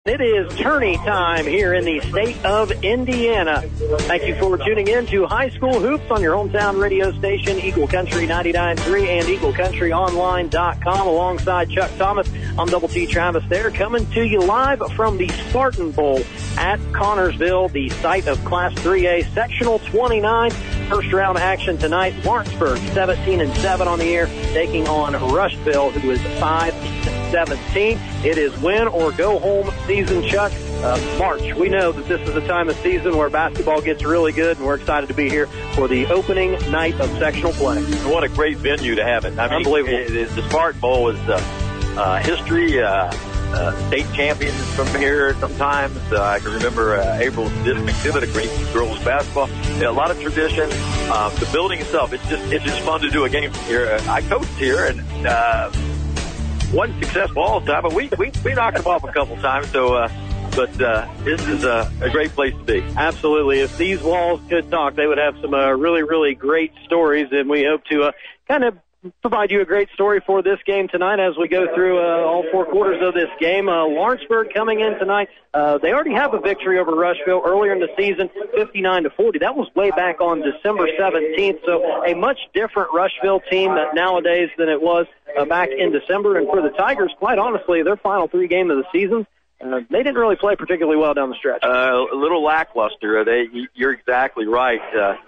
It is tourney time here in the state of Indiana. Thank you for tuning in to High School Hoops on your hometown radio station, Eagle Country 99.3 and EagleCountryOnline.com. Alongside Chuck Thomas, I'm Double T Travis there, coming to you live from the Spartan Bowl at Connorsville, the site of Class 3A Sectional 29. First round action tonight. Lawrenceburg 17-7 on the year, taking on Rushville, who is 5-17. It is win or go home season, Chuck. March. We know that this is a time of season where basketball gets really good, and we're excited to be here for the opening night of sectional play. What a great venue to have it. I mean, unbelievable. The Spartan Bowl is history. State champions from here sometimes. I can remember April's exhibit of Green girls basketball. A lot of tradition. The building itself, it's just fun to do a game here. I coached here and wasn't successful all the time, but we knocked them off a couple times. So, but this is a great place to be. Absolutely. If these walls could talk, they would have some really, really great stories, and we hope to kind of provide you a great story for this game tonight as we go through all four quarters of this game. Lawrenceburg coming in tonight. They already have a victory over Rushville earlier in the season, 59-40. That was way back on December 17th, so a much different Rushville team nowadays than it was back in December. And for the Tigers, quite honestly, their final three games of the season, they didn't really play particularly well down the stretch. A little lackluster. You're exactly right.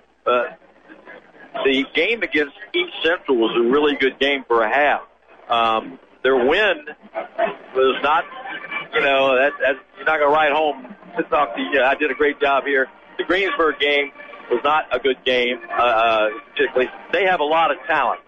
The game against East Central was a really good game for a half. Their win was not, that's you're not going to write home to talk to you. I did a great job here. The Greensburg game was not a good game, particularly. They have a lot of talent.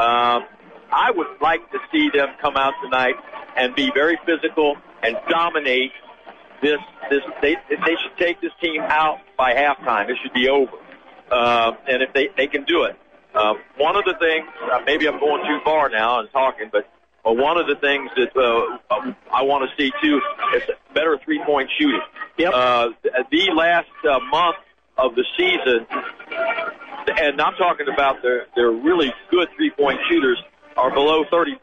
I would like to see them come out tonight and be very physical and dominate this. They should take this team out by halftime. It should be over. And if they can do it. One of the things, maybe I'm going too far now and talking, but one of the things that I want to see, too, is better three-point shooting. Yep. The last month of the season, and I'm talking about their really good three-point shooters, are below 30%.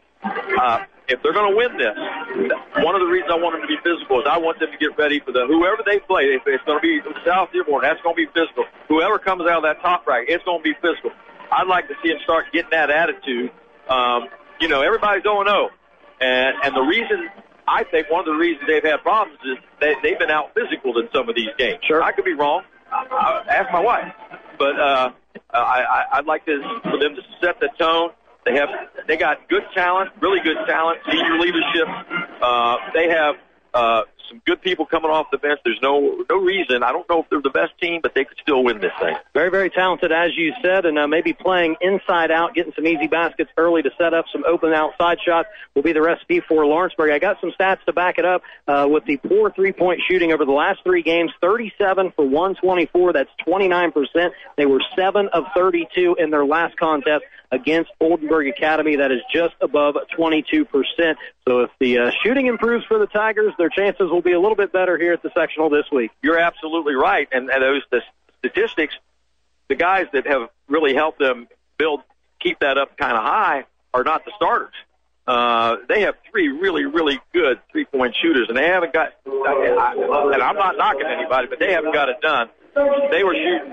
If they're going to win this, one of the reasons I want them to be physical is I want them to get ready for whoever they play. If it's going to be South Dearborn, that's going to be physical. Whoever comes out of that top bracket, it's going to be physical. I'd like to see them start getting that attitude. Everybody's 0-0. And the reason, I think one of the reasons they've had problems is they've been out physical in some of these games. Sure. I could be wrong. Ask my wife. But I'd like for them to set the tone. They got good talent, really good talent, senior leadership. They have some good people coming off the bench. There's no reason. I don't know if they're the best team, but they could still win this thing. Very, very talented, as you said, and maybe playing inside out, getting some easy baskets early to set up some open outside shots will be the recipe for Lawrenceburg. I got some stats to back it up with the poor three-point shooting over the last three games, 37 for 124. That's 29%. They were 7 of 32 in their last contest against Oldenburg Academy. That is just above 22%. So if the shooting improves for the Tigers, their chances will be a little bit better here at the sectional this week. You're absolutely right. And the statistics, the guys that have really helped them keep that up kind of high are not the starters. They have 3 really, really good three-point shooters, and they haven't got, and I'm not knocking anybody, but they haven't got it done. They were shooting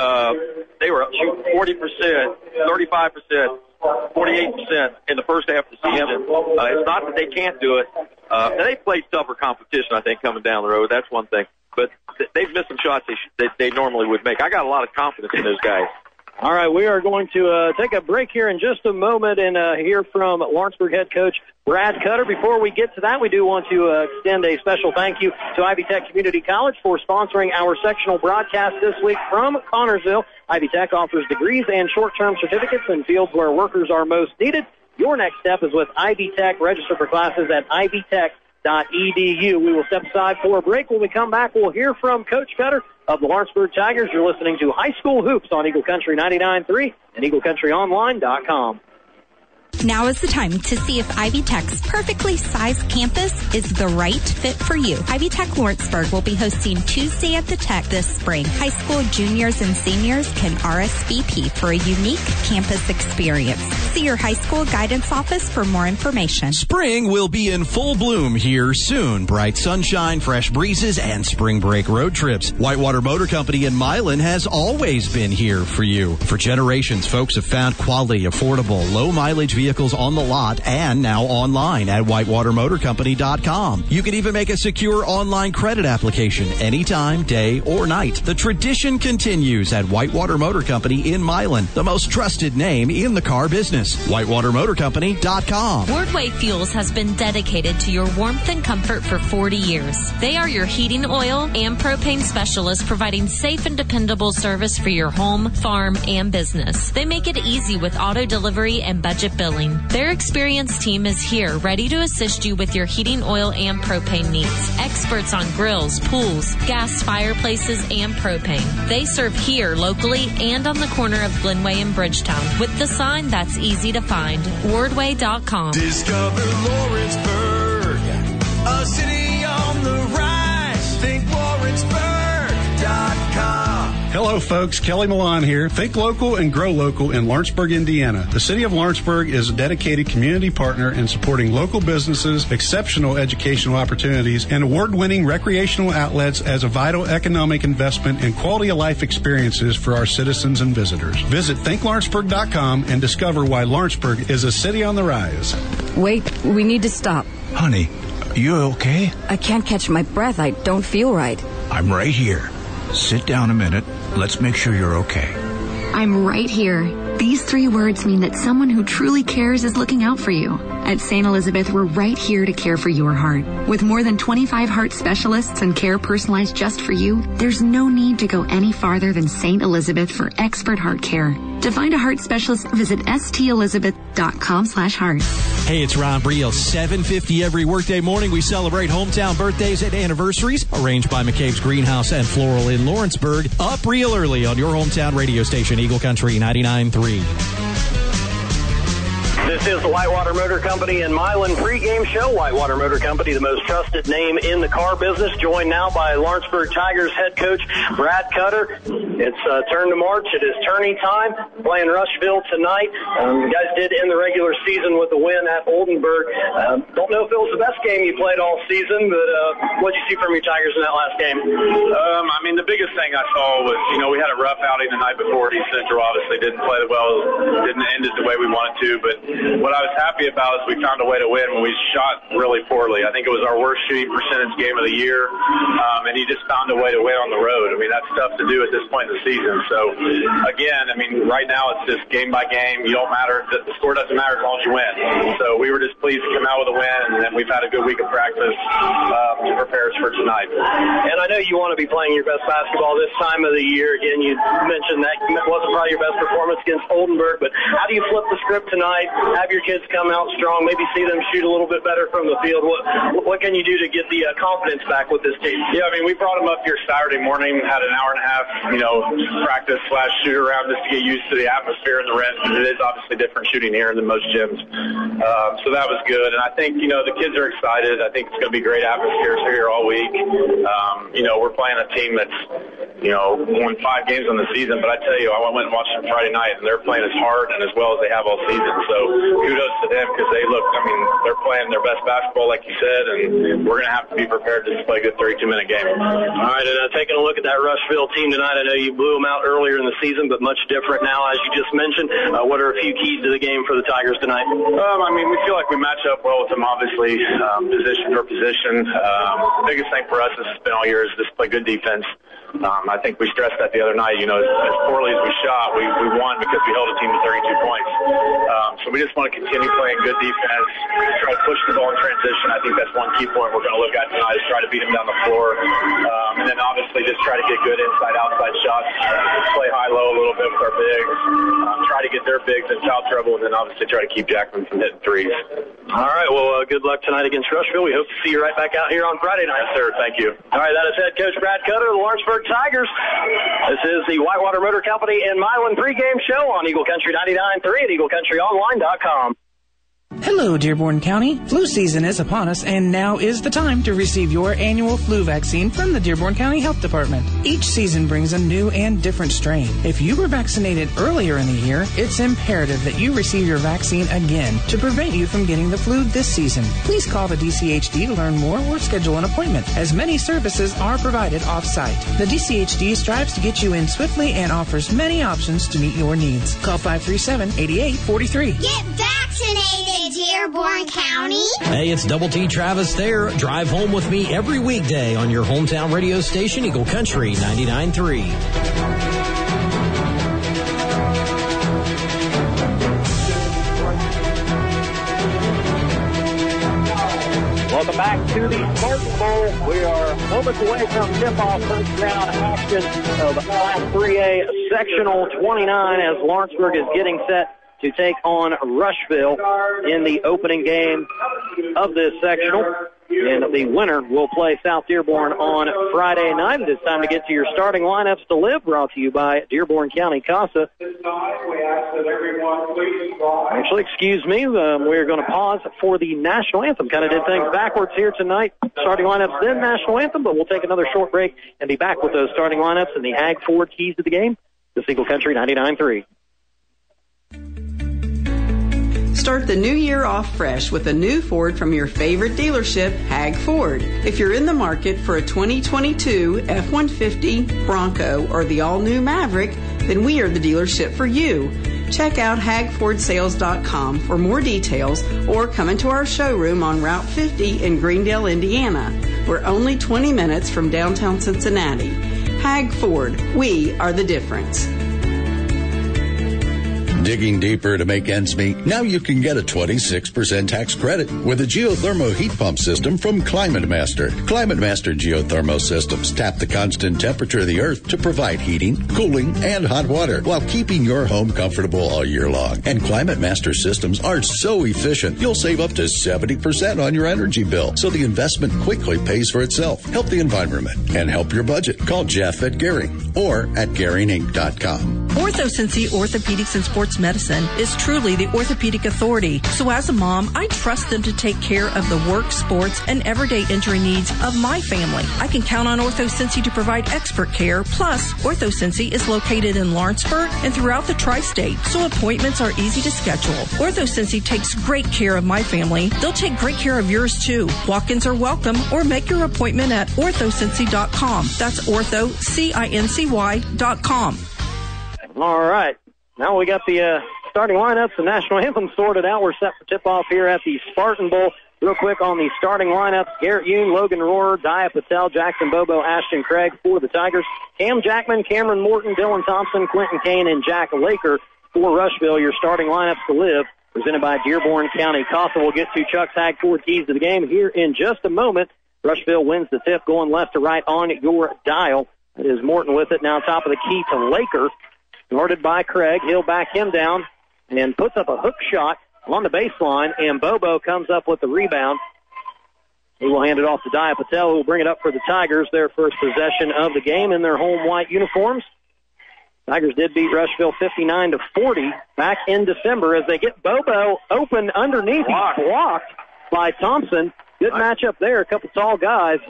40%, 35%, 48% in the first half of the season. It's not that they can't do it. They played tougher competition, I think, coming down the road. That's one thing. But they've missed some shots they normally would make. I got a lot of confidence in those guys. All right, we are going to take a break here in just a moment and hear from Lawrenceburg head coach Brad Cutter. Before we get to that, we do want to extend a special thank you to Ivy Tech Community College for sponsoring our sectional broadcast this week from Connorsville. Ivy Tech offers degrees and short-term certificates in fields where workers are most needed. Your next step is with Ivy Tech. Register for classes at ivytech.edu. We will step aside for a break. When we come back, we'll hear from Coach Cutter of the Lawrenceburg Tigers. You're listening to High School Hoops on Eagle Country 99.3 and EagleCountryOnline.com. Now is the time to see if Ivy Tech's perfectly sized campus is the right fit for you. Ivy Tech Lawrenceburg will be hosting Tuesday at the Tech this spring. High school juniors and seniors can RSVP for a unique campus experience. See your high school guidance office for more information. Spring will be in full bloom here soon. Bright sunshine, fresh breezes, and spring break road trips. Whitewater Motor Company in Milan has always been here for you. For generations, folks have found quality, affordable, low-mileage vehicles on the lot and now online at whitewatermotorcompany.com. You can even make a secure online credit application anytime, day or night. The tradition continues at Whitewater Motor Company in Milan, the most trusted name in the car business. whitewatermotorcompany.com. Wardway Fuels has been dedicated to your warmth and comfort for 40 years. They are your heating oil and propane specialists, providing safe and dependable service for your home, farm, and business. They make it easy with auto delivery and budget billing. Their experienced team is here, ready to assist you with your heating oil and propane needs. Experts on grills, pools, gas fireplaces, and propane. They serve here locally and on the corner of Glenway and Bridgetown with the sign that's easy to find. Wardway.com. Discover Lawrenceburg, a city on the rise. Think Lawrenceburg.com. Hello, folks. Kelly Milan here. Think local and grow local in Lawrenceburg, Indiana. The city of Lawrenceburg is a dedicated community partner in supporting local businesses, exceptional educational opportunities, and award-winning recreational outlets as a vital economic investment and quality of life experiences for our citizens and visitors. Visit thinklawrenceburg.com and discover why Lawrenceburg is a city on the rise. Wait, we need to stop. Honey, you okay? I can't catch my breath. I don't feel right. I'm right here. Sit down a minute. Let's make sure you're okay. I'm right here. These 3 words mean that someone who truly cares is looking out for you. At St. Elizabeth, we're right here to care for your heart. With more than 25 heart specialists and care personalized just for you, there's no need to go any farther than St. Elizabeth for expert heart care. To find a heart specialist, visit stelizabeth.com/heart. Hey, it's Ron Briel. 7:50 every workday morning. We celebrate hometown birthdays and anniversaries, arranged by McCabe's Greenhouse and Floral in Lawrenceburg. Up real early on your hometown radio station, Eagle Country 99.3. This is the Whitewater Motor Company in Milan pregame show. Whitewater Motor Company, the most trusted name in the car business, joined now by Lawrenceburg Tigers head coach Brad Cutter. It's turn to March. It is tourney time, playing Rushville tonight. You guys did end the regular season with a win at Oldenburg. Don't know if it was the best game you played all season, but what did you see from your Tigers in that last game? I mean, the biggest thing I saw was, we had a rough outing the night before. East Central obviously didn't play well, didn't end it the way we wanted to, but what I was happy about is we found a way to win when we shot really poorly. I think it was our worst shooting percentage game of the year, and you just found a way to win on the road. I mean, that's tough to do at this point in the season. So, again, right now it's just game by game. You don't matter. The score doesn't matter as long as you win. So we were just pleased to come out with a win, and we've had a good week of practice to prepare us for tonight. And I know you want to be playing your best basketball this time of the year. Again, you mentioned that wasn't probably your best performance against Oldenburg, but how do you flip the script tonight? Have your kids come out strong, maybe see them shoot a little bit better from the field. What can you do to get the confidence back with this team? Yeah, we brought them up here Saturday morning, had an hour and a half, practice / shoot around just to get used to the atmosphere and the rent. It is obviously different shooting here than most gyms. So that was good. And I think, the kids are excited. I think it's going to be great atmospheres here all week. We're playing a team that's, won 5 games on the season, but I tell you, I went and watched them Friday night, and they're playing as hard and as well as they have all season. So kudos to them because they're playing their best basketball, like you said, and we're going to have to be prepared to play a good 32-minute game. All right, and taking a look at that Rushville team tonight, I know you blew them out earlier in the season, but much different now, as you just mentioned. What are a few keys to the game for the Tigers tonight? We feel like we match up well with them, obviously, position for position. The biggest thing for us has been all year is just play good defense. I think we stressed that the other night, as poorly as we shot, we won because we held a team to 32 points. So we just want to continue playing good defense, try to push the ball in transition. I think that's one key point we're going to look at tonight is try to beat them down the floor. And then obviously just try to get good inside-outside shots, play high-low a little bit with our bigs, try to get their bigs in foul trouble, and then obviously try to keep Jackman from hitting threes. All right, well, good luck tonight against Rushville. We hope to see you right back out here on Friday night. Yes, sir. Thank you. All right, that is head coach Brad Cutter, the Lawrenceburg Tigers. This is the Whitewater Motor Company in Milan pregame show on Eagle Country 99.3 at EagleCountryOnline.com. Hello, Dearborn County. Flu season is upon us, and now is the time to receive your annual flu vaccine from the Dearborn County Health Department. Each season brings a new and different strain. If you were vaccinated earlier in the year, it's imperative that you receive your vaccine again to prevent you from getting the flu this season. Please call the DCHD to learn more or schedule an appointment, as many services are provided off-site. The DCHD strives to get you in swiftly and offers many options to meet your needs. Call 537-8843. Get vaccinated, Dearborn County. Hey, it's Double T Travis there. Drive home with me every weekday on your hometown radio station, Eagle Country 99.3. Welcome back to the Spartan Bowl. We are moments away from tip-off first round action of Class 3A Sectional 29 as Lawrenceburg is getting set to take on Rushville in the opening game of this sectional. And the winner will play South Dearborn on Friday night. It's time to get to your starting lineups to live, brought to you by Dearborn County CASA. Actually, excuse me, we're going to pause for the national anthem. Kind of did things backwards here tonight. Starting lineups, then national anthem, but we'll take another short break and be back with those starting lineups and the Ag Ford keys to the game. This Eagle Country 99.3. Start the new year off fresh with a new Ford from your favorite dealership, Hag Ford. If you're in the market for a 2022 F-150, Bronco, or the all-new Maverick, then we are the dealership for you. Check out hagfordsales.com for more details or come into our showroom on Route 50 in Greendale, Indiana. We're only 20 minutes from downtown Cincinnati. Hag Ford, we are the difference. Digging deeper to make ends meet? Now you can get a 26% tax credit with a geothermal heat pump system from Climate Master. Climate Master geothermal systems tap the constant temperature of the earth to provide heating, cooling, and hot water while keeping your home comfortable all year long. And Climate Master systems are so efficient, you'll save up to 70% on your energy bill. So the investment quickly pays for itself. Help the environment and help your budget. Call Jeff at Gehring or at GehringInc.com. OrthoCincy Orthopedics and Sports Medicine is truly the orthopedic authority. So as a mom, I trust them to take care of the work, sports, and everyday injury needs of my family. I can count on OrthoCincy to provide expert care. Plus, OrthoCincy is located in Lawrenceburg and throughout the tri-state, so appointments are easy to schedule. OrthoCincy takes great care of my family. They'll take great care of yours too. Walk-ins are welcome, or make your appointment at orthocincy.com. That's orthocincy.com. All right. Now we got the starting lineups, the national anthem sorted out. We're set for tip-off here at the Spartan Bowl. Real quick on the starting lineups, Garrett Yoon, Logan Rohrer, Dia Patel, Jackson Bobo, Ashton Craig for the Tigers. Cam Jackman, Cameron Morton, Dylan Thompson, Quentin Kane, and Jack Laker for Rushville. Your starting lineups to live, presented by Dearborn County CASA. We'll get to Chuck's Hag Ford keys to the game here in just a moment. Rushville wins the tip, going left to right on your dial. It is Morton with it, now top of the key to Laker. Guarded by Craig. He'll back him down and puts up a hook shot on the baseline, and Bobo comes up with the rebound. He will hand it off to Dia Patel, who will bring it up for the Tigers, their first possession of the game in their home white uniforms. Tigers did beat Rushville 59-40 back in December as they get Bobo open underneath. He's blocked by Thompson. Good matchup there, a couple tall guys.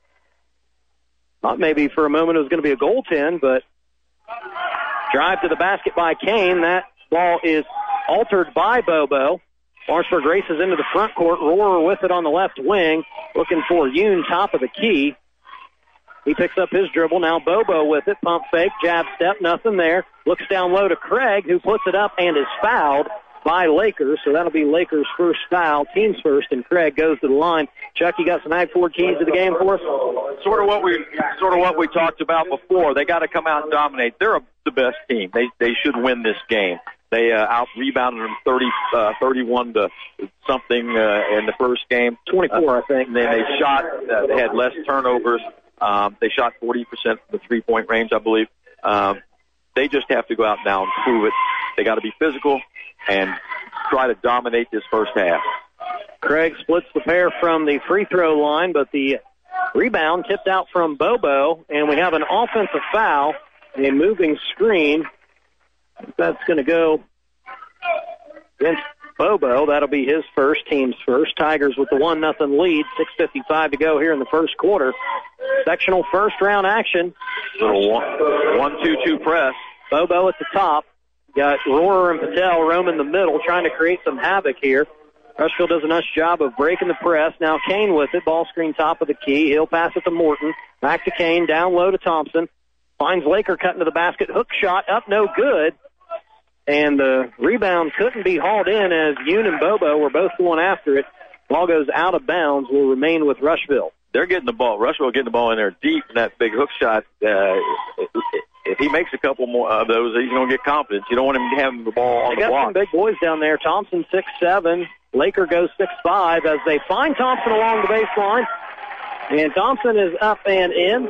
Thought maybe for a moment it was going to be a goaltend, but drive to the basket by Kane. That ball is altered by Bobo. Lawrenceburg races into the front court. Rohrer with it on the left wing, looking for Yoon, top of the key. He picks up his dribble. Now Bobo with it. Pump fake, jab step, nothing there. Looks down low to Craig, who puts it up and is fouled by Lakers. So that'll be Lakers' first foul, team's first, and Craig goes to the line. Chuck, you got some Ag Ford keys to the game for us? Sort of what we talked about before. They got to come out and dominate. They're the best team. They should win this game. They out-rebounded them 31 to something in the first game. 24, I think. And then they shot. They had less turnovers. They shot 40% from the three-point range, I believe. They just have to go out now and prove it. They got to be physical and try to dominate this first half. Craig splits the pair from the free throw line, but the rebound tipped out from Bobo, and we have an offensive foul, a moving screen. That's going to go against Bobo. That'll be his first, team's first. Tigers with the 1-0 lead. 6:55 to go here in the first quarter. Sectional first-round action. Little 1-2-2 press. Bobo at the top. Got Rohrer and Patel roaming the middle, trying to create some havoc here. Rushville does a nice job of breaking the press. Now Kane with it. Ball screen top of the key. He'll pass it to Morton. Back to Kane. Down low to Thompson. Finds Laker cutting to the basket. Hook shot up, no good. And the rebound couldn't be hauled in as Yoon and Bobo were both going after it. Ball goes out of bounds. Will remain with Rushville. They're getting the ball. Rushville getting the ball in there deep, and that big hook shot. If he makes a couple more of those, he's going to get confidence. You don't want him to have the ball on the block. They got some big boys down there. Thompson 6'7". Laker goes 6'5" as they find Thompson along the baseline. And Thompson is up and in.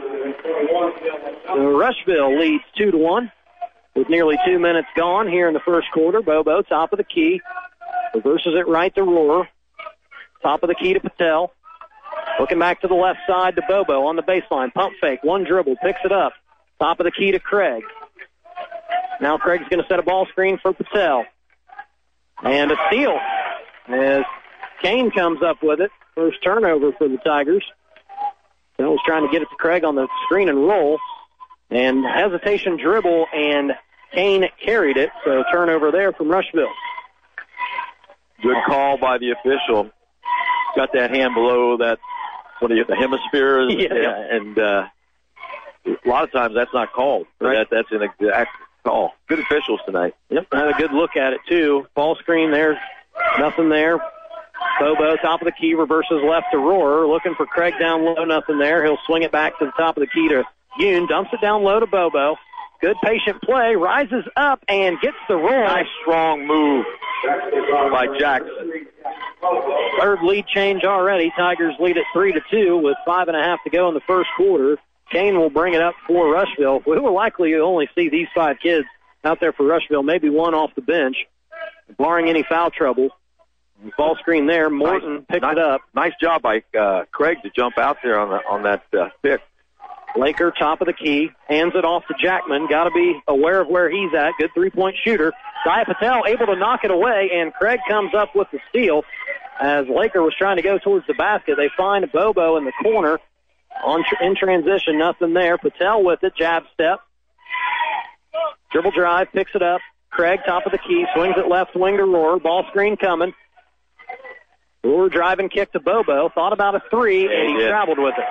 Rushville leads 2-1 with nearly 2 minutes gone here in the first quarter. Bobo, top of the key. Reverses it right to Rohrer. Top of the key to Patel. Looking back to the left side to Bobo on the baseline. Pump fake, one dribble, picks it up. Top of the key to Craig. Now Craig's going to set a ball screen for Patel. And a steal as Kane comes up with it. First turnover for the Tigers. Patel was trying to get it to Craig on the screen and roll. And hesitation dribble, and Kane carried it. So turnover there from Rushville. Good call by the official. Got that hand below that, the hemisphere? Yeah. And a lot of times that's not called. Right. That's an exact call. Good officials tonight. Yep, had a good look at it, too. Ball screen there. Nothing there. Bobo, top of the key, reverses left to Rohrer. Looking for Craig down low, nothing there. He'll swing it back to the top of the key to Yoon. Dumps it down low to Bobo. Good patient play. Rises up and gets the roll. Nice strong move by Jackson. Third lead change already. Tigers lead at 3-2 with 5.5 to go in the first quarter. Kane will bring it up for Rushville. We will likely only see these 5 kids out there for Rushville, maybe one off the bench, barring any foul trouble. Ball screen there. Morton picks it up. Nice job by Craig to jump out there on that pick. Laker, top of the key, hands it off to Jackman. Got to be aware of where he's at. Good three-point shooter. Dia Patel able to knock it away, and Craig comes up with the steal. As Laker was trying to go towards the basket, they find Bobo in the corner. In transition, nothing there. Patel with it, jab step. Dribble drive, picks it up. Craig, top of the key, swings it left wing to Rohrer. Ball screen coming. Rohrer driving kick to Bobo. Thought about a three, and he traveled with it.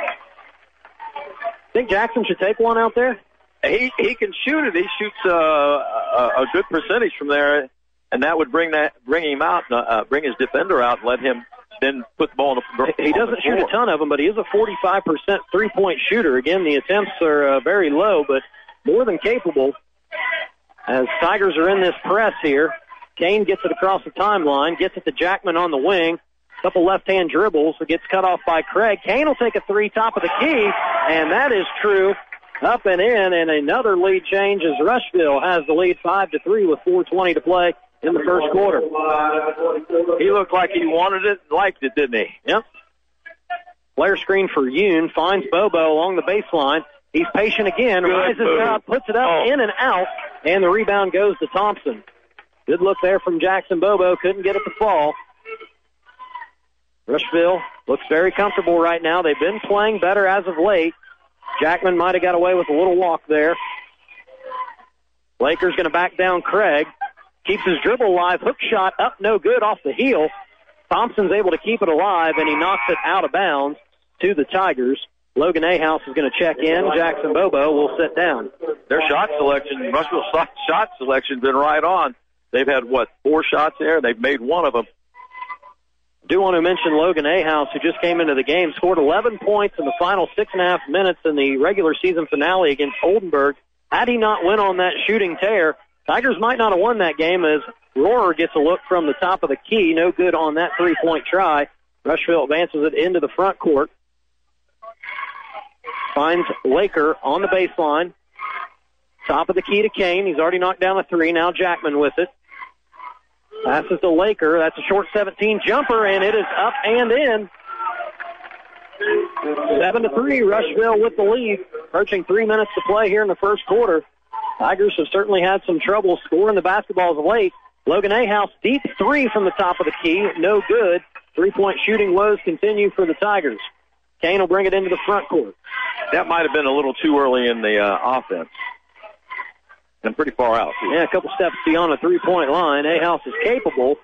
Think Jackson should take one out there? He can shoot it. He shoots a good percentage from there, and that would bring him out, bring his defender out, and let him then put the ball on the He doesn't shoot a ton of them, but he is a 45% three-point shooter. Again, the attempts are very low, but more than capable. As Tigers are in this press here, Kane gets it across the timeline, gets it to Jackman on the wing. Couple left-hand dribbles. It gets cut off by Craig. Kane will take a three, top of the key, and that is true. Up and in, and another lead change as Rushville has the lead 5-3 with 4:20 to play in the first quarter. He looked like he wanted it, liked it, didn't he? Yep. Flare screen for Yoon, finds Bobo along the baseline. He's patient again, rises up, puts it up, in and out, and the rebound goes to Thompson. Good look there from Jackson Bobo, couldn't get it to fall. Rushville looks very comfortable right now. They've been playing better as of late. Jackman might have got away with a little walk there. Lakers going to back down Craig. Keeps his dribble alive. Hook shot up, no good, off the heel. Thompson's able to keep it alive, and he knocks it out of bounds to the Tigers. Logan Ahaus is going to check in. Jackson Bobo will sit down. Their shot selection, Rushville's shot selection, been right on. They've had, 4 shots there? They've made one of them. Do want to mention Logan Ahaus, who just came into the game, scored 11 points in the final 6.5 minutes in the regular season finale against Oldenburg. Had he not went on that shooting tear, Tigers might not have won that game as Rohrer gets a look from the top of the key. No good on that three-point try. Rushville advances it into the front court. Finds Laker on the baseline. Top of the key to Kane. He's already knocked down a three. Now Jackman with it. Passes to Laker. That's a short 17 jumper, and it is up and in. 7-3, Rushville with the lead. Approaching 3 minutes to play here in the first quarter. Tigers have certainly had some trouble scoring the basketballs of late. Logan Ahaus, deep three from the top of the key. No good. 3-point shooting woes continue for the Tigers. Kane will bring it into the front court. That might have been a little too early in the offense. And pretty far out, too. Yeah, a couple steps beyond the 3-point line. Ahaus is capable.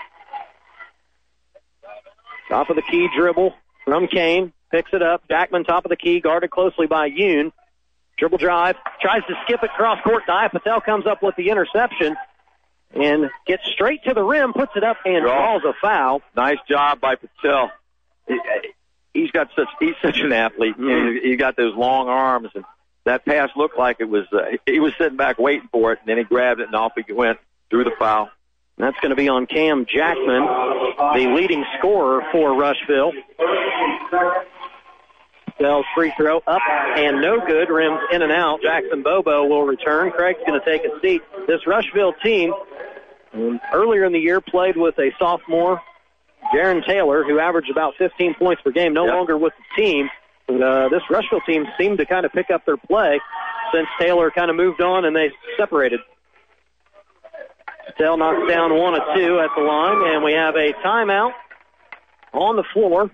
Top of the key dribble from Kane. Picks it up. Jackman, top of the key, guarded closely by Yoon. Dribble drive. Tries to skip it cross court. Dia Patel comes up with the interception and gets straight to the rim, puts it up, and draws a foul. Nice job by Patel. He's such an athlete. Mm-hmm. He got those long arms, and that pass looked like it was, he was sitting back waiting for it, and then he grabbed it, and off he went, drew the foul. And that's going to be on Cam Jackman, the leading scorer for Rushville. Patel's free throw up and no good. Rims in and out. Jackson Bobo will return. Craig's going to take a seat. This Rushville team earlier in the year played with a sophomore, Jaron Taylor, who averaged about 15 points per game, no longer with the team. But, this Rushville team seemed to kind of pick up their play since Taylor kind of moved on and they separated. Patel knocks down 1 of 2 at the line, and we have a timeout on the floor.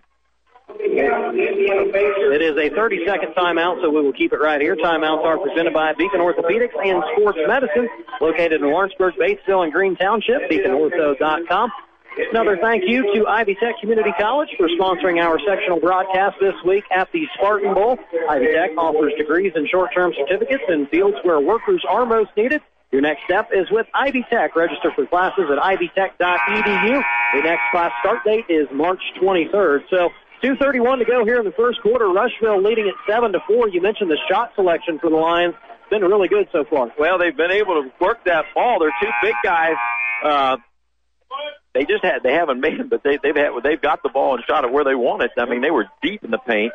It is a 30-second timeout, so we will keep it right here. Timeouts are presented by Beacon Orthopedics and Sports Medicine, located in Lawrenceburg, Batesville, and Green Township, beaconortho.com. Another thank you to Ivy Tech Community College for sponsoring our sectional broadcast this week at the Spartan Bowl. Ivy Tech offers degrees and short-term certificates in fields where workers are most needed. Your next step is with Ivy Tech. Register for classes at ivytech.edu. The next class start date is March 23rd. So 2:31 to go here in the first quarter. Rushville leading at 7-4. You mentioned the shot selection for the Lions. It's been really good so far. Well, they've been able to work that ball. They're two big guys. They haven't made it, but they've got the ball and shot it where they want it. I mean, they were deep in the paint.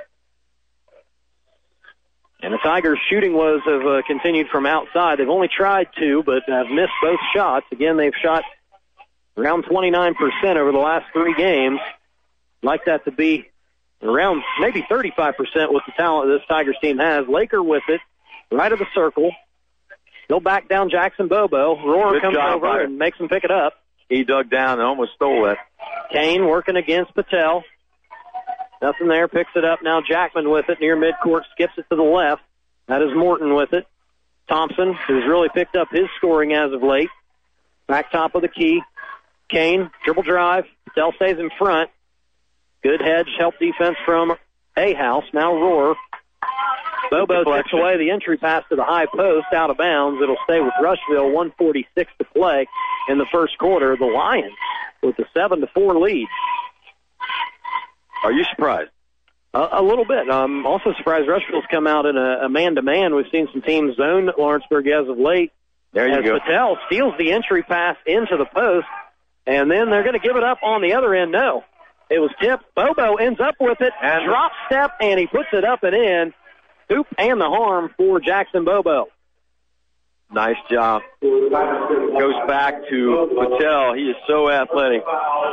And the Tigers' shooting woes have continued from outside. They've only tried 2, but have missed both shots. Again, they've shot around 29% over the last 3 games. I'd like that to be around maybe 35% with the talent this Tigers team has. Laker with it, right of the circle. He'll back down Jackson Bobo. Roar comes over and makes him pick it up. He dug down and almost stole it. Kane working against Patel. Nothing there, picks it up. Now Jackman with it near midcourt, skips it to the left. That is Morton with it. Thompson, who's really picked up his scoring as of late. Back top of the key. Kane, dribble drive. Patel stays in front. Good hedge, help defense from Ahaus. Now Roar. Bobo takes away the entry pass to the high post, out of bounds. It'll stay with Rushville, 1:46 to play in the first quarter. The Lions with a 7-4 lead. Are you surprised? A little bit. I'm also surprised Rushville's come out in a man-to-man. We've seen some teams zone Lawrenceburg as of late. There you go. Patel steals the entry pass into the post, and then they're going to give it up on the other end. No. It was tipped. Bobo ends up with it, and drop step, and he puts it up and in. Hoop and the harm for Jackson Bobo. Nice job. Goes back to Patel. He is so athletic.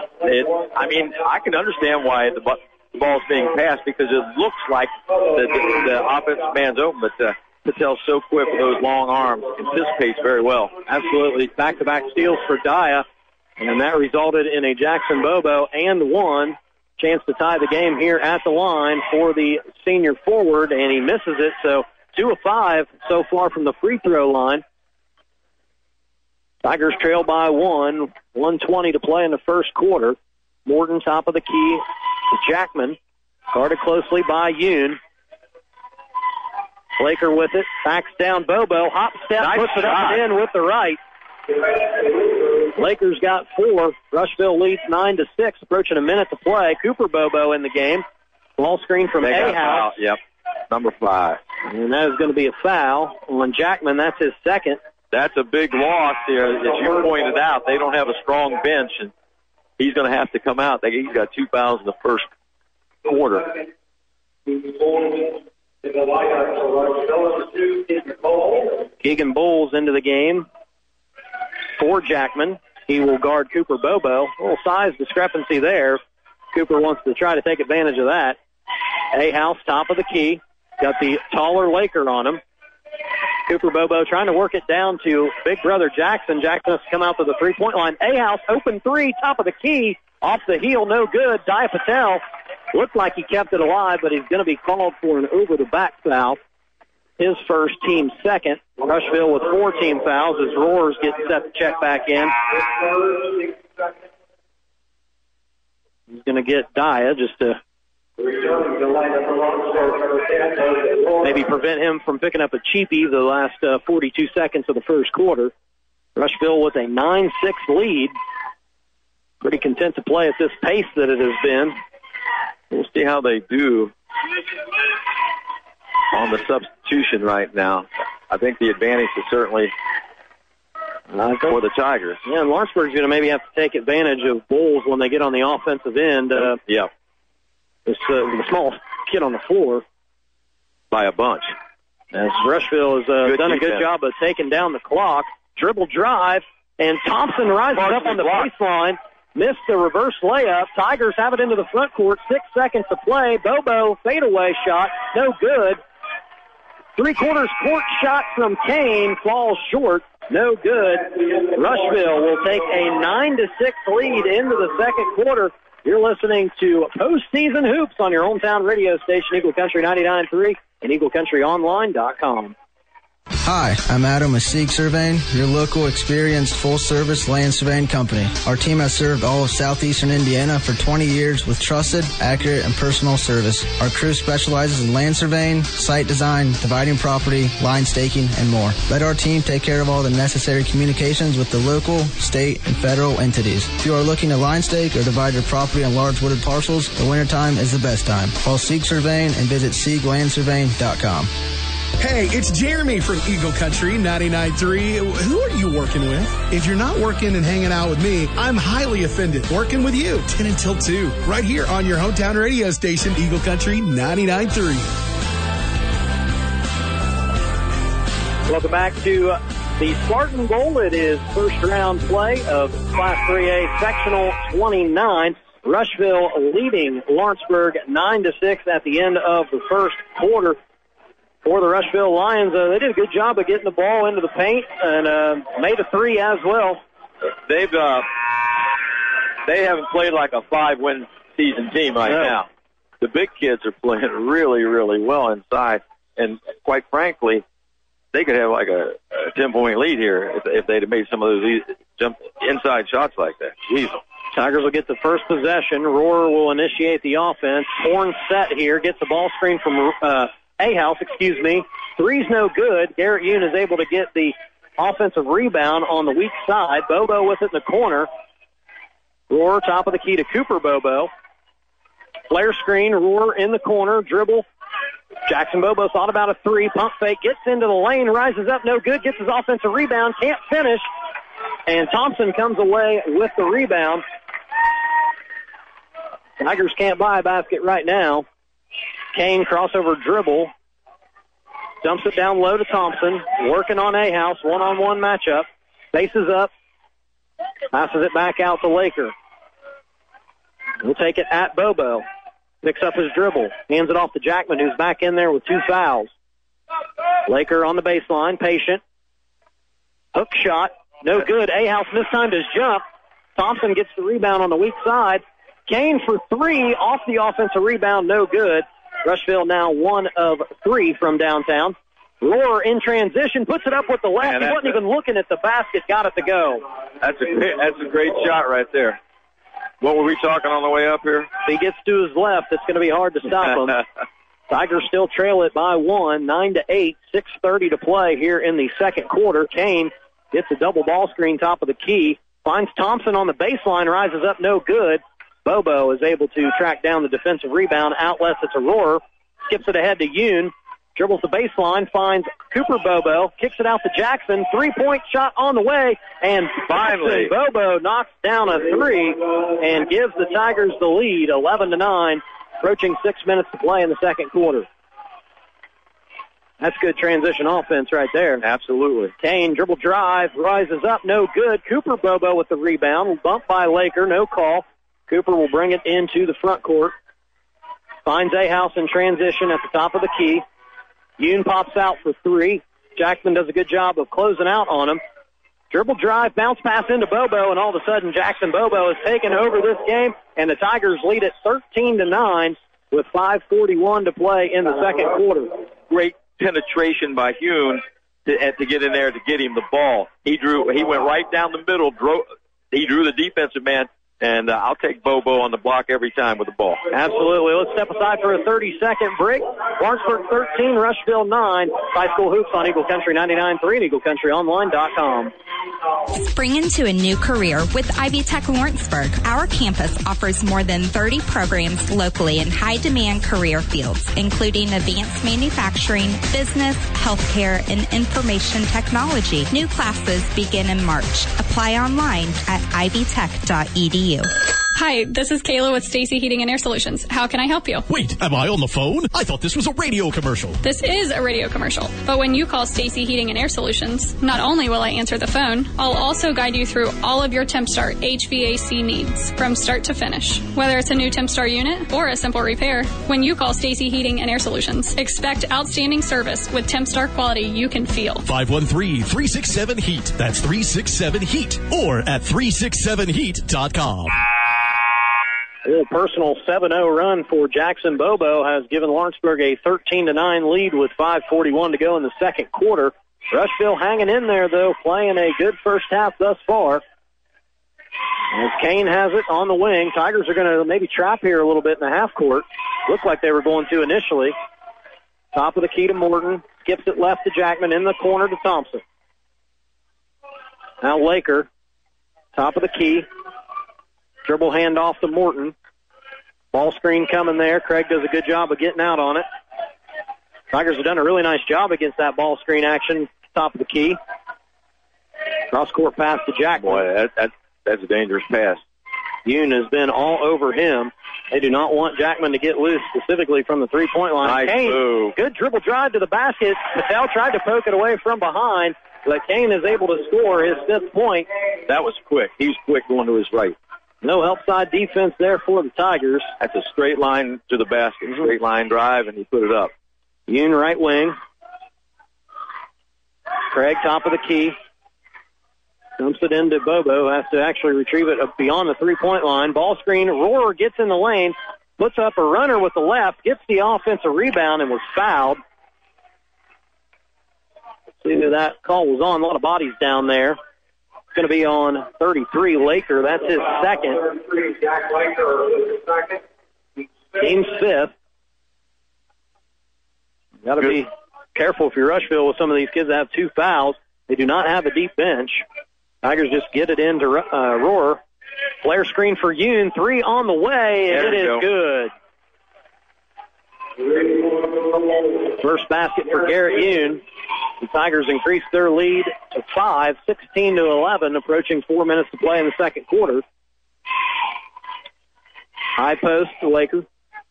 I can understand why the ball's being passed because it looks like the offensive man's open, but Patel's so quick with those long arms. Anticipates very well. Absolutely. Back-to-back steals for Dia, and that resulted in a Jackson Bobo and one. Chance to tie the game here at the line for the senior forward, and he misses it. So 2 of 5 so far from the free throw line. Tigers trail by 1, 1:20 to play in the first quarter. Morton top of the key to Jackman, guarded closely by Yoon. Laker with it, backs down Bobo, hop step, nice puts it up shot. and in with the right. Lakers got 4. Rushville leads 9-6, approaching a minute to play. Cooper Bobo in the game. Ball screen from Ahaus. Yep, number 5. And that is going to be a foul on Jackman. That's his second. That's a big loss here. As you pointed out, they don't have a strong bench, and he's going to have to come out. He's got 2 fouls in the first quarter. Keegan Bowles into the game for Jackman. He will guard Cooper Bobo. A little size discrepancy there. Cooper wants to try to take advantage of that. Ahaus, top of the key. Got the taller Laker on him. Cooper Bobo trying to work it down to big brother Jackson. Jackson has to come out to the three-point line. A-House, open three, top of the key, off the heel, no good. Dia Patel looked like he kept it alive, but he's going to be called for an over-the-back foul. His first, team second. Rushville with 4 team fouls as Roars get set to check back in. He's going to get Dia just to maybe prevent him from picking up a cheapie the last 42 seconds of the first quarter. Rushville with a 9-6 lead. Pretty content to play at this pace that it has been. We'll see how they do on the substitution right now. I think the advantage is certainly for the Tigers. Yeah, and Lawrenceburg's going to maybe have to take advantage of Bulls when they get on the offensive end. Yeah. This the small kid on the floor. By a bunch. As Rushville has done a good job of taking down the clock. Dribble drive, and Thompson rises up on the baseline. Missed the reverse layup. Tigers have it into the front court. 6 seconds to play. Bobo, fadeaway shot. No good. Three-quarters court shot from Kane. Falls short. No good. Rushville will take a 9-6 lead into the second quarter. You're listening to Postseason Hoops on your hometown radio station, Eagle Country 99.3 and EagleCountryOnline.com. Hi, I'm Adam with Sieg Surveying, your local experienced full-service land surveying company. Our team has served all of southeastern Indiana for 20 years with trusted, accurate, and personal service. Our crew specializes in land surveying, site design, dividing property, line staking, and more. Let our team take care of all the necessary communications with the local, state, and federal entities. If you are looking to line stake or divide your property on large wooded parcels, the wintertime is the best time. Call Sieg Surveying and visit SiegLandSurveying.com. Hey, it's Jeremy from Eagle Country 99.3. Who are you working with? If you're not working and hanging out with me, I'm highly offended. Working with you 10 until 2, right here on your hometown radio station, Eagle Country 99.3. Welcome back to the Spartan Bowl. It is first round play of Class 3A Sectional 29. Rushville leading Lawrenceburg 9-6 at the end of the first quarter. For the Rushville Lions, they did a good job of getting the ball into the paint and made a three as well. They haven't played like a 5-win season team right now. The big kids are playing really, really well inside, and quite frankly, they could have like a 10-point lead here if they'd have made some of those jump inside shots like that. Jeez. Tigers will get the first possession. Roar will initiate the offense. Horn set here, gets the ball screen from A-House, Three's no good. Garrett Yoon is able to get the offensive rebound on the weak side. Bobo with it in the corner. Roar top of the key to Cooper Bobo. Flare screen, Roar in the corner, dribble. Jackson Bobo thought about a three, pump fake, gets into the lane, rises up, no good, gets his offensive rebound, can't finish. And Thompson comes away with the rebound. Tigers can't buy a basket right now. Kane crossover dribble. Dumps it down low to Thompson. Working on A-House. One-on-one matchup. Faces up. Passes it back out to Laker. He'll take it at Bobo. Picks up his dribble. Hands it off to Jackman, who's back in there with 2 fouls. Laker on the baseline. Patient. Hook shot. No good. A-House mistimed his jump. Thompson gets the rebound on the weak side. Kane for 3 off the offensive rebound. No good. Rushville now 1 of 3 from downtown. Roar in transition, puts it up with the left. He wasn't even looking at the basket, got it to go. That's a great shot right there. What were we talking on the way up here? If he gets to his left, it's going to be hard to stop him. Tigers still trail it by 1, 9-8, 6:30 to play here in the second quarter. Kane gets a double ball screen top of the key, finds Thompson on the baseline, rises up, no good. Bobo is able to track down the defensive rebound. Outlets it to Roar. Skips it ahead to Yoon. Dribbles the baseline. Finds Cooper Bobo. Kicks it out to Jackson. 3-point shot on the way. And finally, Bobo knocks down a 3 and gives the Tigers the lead, 11-9, approaching 6 minutes to play in the second quarter. That's good transition offense right there. Absolutely. Kane, dribble drive, rises up, no good. Cooper Bobo with the rebound. Bumped by Laker, no call. Cooper will bring it into the front court. Finds A-House in transition at the top of the key. Yoon pops out for 3. Jackman does a good job of closing out on him. Dribble drive, bounce pass into Bobo, and all of a sudden Jackson Bobo has taken over this game, and the Tigers lead it 13-9 with 5:41 to play in the second quarter. Great penetration by Hune to get in there to get him the ball. He went right down the middle, he drew the defensive man, and I'll take Bobo on the block every time with the ball. Absolutely. Let's step aside for a 30-second break. Lawrenceburg 13, Rushville 9. High School Hoops on Eagle Country 99.3 and EagleCountryOnline.com. Spring into a new career with Ivy Tech Lawrenceburg. Our campus offers more than 30 programs locally in high-demand career fields, including advanced manufacturing, business, healthcare, and information technology. New classes begin in March. Apply online at ivytech.edu. Hi, this is Kayla with Stacy Heating and Air Solutions. How can I help you? Wait, am I on the phone? I thought this was a radio commercial. This is a radio commercial, but when you call Stacy Heating and Air Solutions, not only will I answer the phone, I'll also guide you through all of your TempStar HVAC needs from start to finish. Whether it's a new TempStar unit or a simple repair, when you call Stacy Heating and Air Solutions, expect outstanding service with TempStar quality you can feel. 513-367-HEAT. That's 367-HEAT or at 367heat.com. A little personal 7-0 run for Jackson Bobo has given Lawrenceburg a 13-9 lead with 5:41 to go in the second quarter. Rushville hanging in there, though, playing a good first half thus far. As Kane has it on the wing, Tigers are going to maybe trap here a little bit in the half court. Looked like they were going to initially. Top of the key to Morton. Skips it left to Jackman in the corner to Thompson. Now Laker. Top of the key. Dribble handoff to Morton. Ball screen coming there. Craig does a good job of getting out on it. Tigers have done a really nice job against that ball screen action. Top of the key. Cross-court pass to Jackman. Boy, that's a dangerous pass. Yoon has been all over him. They do not want Jackman to get loose, specifically from the three-point line. Nice Kane, move. Good dribble drive to the basket. Patel tried to poke it away from behind, but Kane is able to score his fifth point. That was quick. He was quick going to his right. No help side defense there for the Tigers. That's a straight line to the basket, straight line drive, and he put it up. Yoon right wing. Craig top of the key. Dumps it into Bobo. Has to actually retrieve it beyond the three-point line. Ball screen. Rohrer gets in the lane. Puts up a runner with the left. Gets the offensive rebound and was fouled. Let's see who that call was on. A lot of bodies down there. It's going to be on 33, Laker. That's his second. Team's fifth. Got to be careful if you're Rushville with some of these kids that have two fouls. They do not have a deep bench. Tigers just get it into Rohrer. Flare screen for Yoon. Three on the way, and it is good. First basket for Garrett Yoon. The Tigers increase their lead to 5, 16-11, approaching 4 minutes to play in the second quarter. High post to Laker.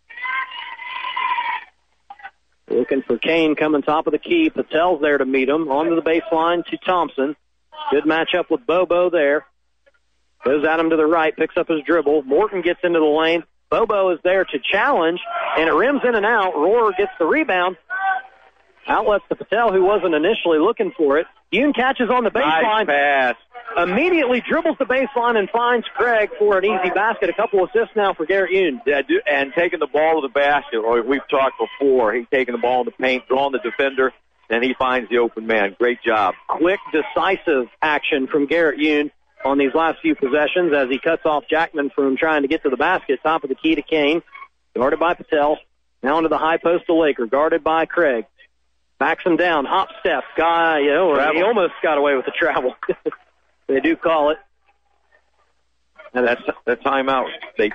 Looking for Kane coming top of the key. Patel's there to meet him. Onto the baseline to Thompson. Good matchup with Bobo there. Goes at him to the right, picks up his dribble. Morton gets into the lane. Bobo is there to challenge, and it rims in and out. Rohrer gets the rebound. Outlets to Patel, who wasn't initially looking for it. Yoon catches on the baseline. Nice pass. Immediately dribbles the baseline and finds Craig for an easy basket. A couple assists now for Garrett Yoon. Yeah, and taking the ball to the basket. We've talked before. He's taking the ball in the paint, drawing the defender, and he finds the open man. Great job. Quick, decisive action from Garrett Yoon on these last few possessions as he cuts off Jackman from trying to get to the basket. Top of the key to Kane. Guarded by Patel. Now into the high post to Laker. Guarded by Craig. Backs him down. Hop step. Guy, he almost got away with the travel. They do call it. And that timeout the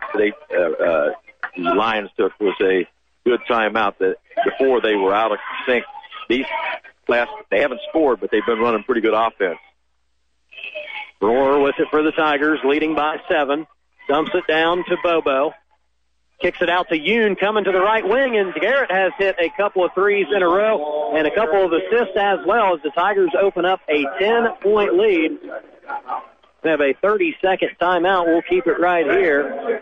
Lions took was a good timeout. That before they were out of sync. They haven't scored, but they've been running pretty good offense. Rohrer with it for the Tigers, leading by 7. Dumps it down to Bobo. Kicks it out to Yoon, coming to the right wing, and Garrett has hit a couple of threes in a row and a couple of assists as well as the Tigers open up a 10-point lead. We have a 30-second timeout. We'll keep it right here.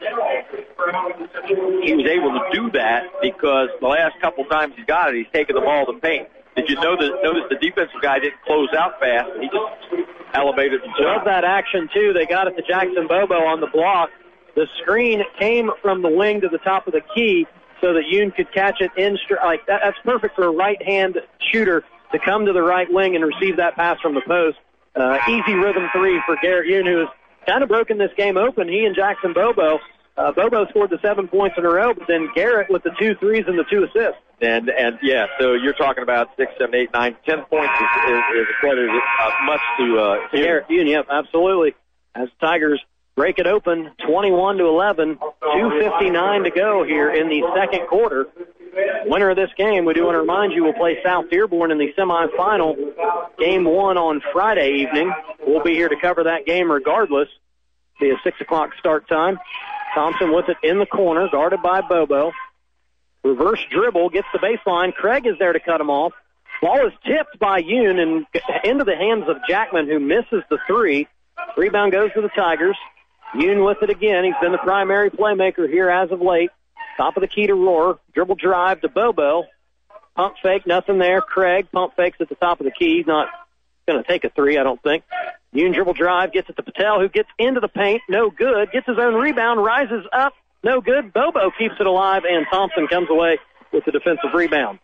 He was able to do that because the last couple times he's got it, he's taken the ball to paint. Did you notice the defensive guy didn't close out fast? He just elevated himself. Love that action, too. They got it to Jackson Bobo on the block. The screen came from the wing to the top of the key so that Yoon could catch it in. Like that's perfect for a right-hand shooter to come to the right wing and receive that pass from the post. Easy rhythm three for Garrett Yoon, who has kind of broken this game open. He and Jackson Bobo. Bobo scored the 7 points in a row, but then Garrett with the 2 threes and the 2 assists. And yeah, so you're talking about 6, 7, 8, 9, 10 points is accredited much to Garrett Yoon. Yep, absolutely. As the Tigers break it open, 21-11, 2:59 to go here in the second quarter. Winner of this game, we do want to remind you, will play South Dearborn in the semifinal, game 1 on Friday evening. We'll be here to cover that game regardless. Be a 6 o'clock start time. Thompson with it in the corner, guarded by Bobo. Reverse dribble, gets the baseline. Craig is there to cut him off. Ball is tipped by Yoon and into the hands of Jackman, who misses the 3. Rebound goes to the Tigers. Yoon with it again. He's been the primary playmaker here as of late. Top of the key to Rohr. Dribble drive to Bobo. Pump fake, nothing there. Craig pump fakes at the top of the key. He's not going to take a 3, I don't think. Yoon dribble drive, gets it to Patel, who gets into the paint. No good. Gets his own rebound, rises up. No good. Bobo keeps it alive, and Thompson comes away with the defensive rebound.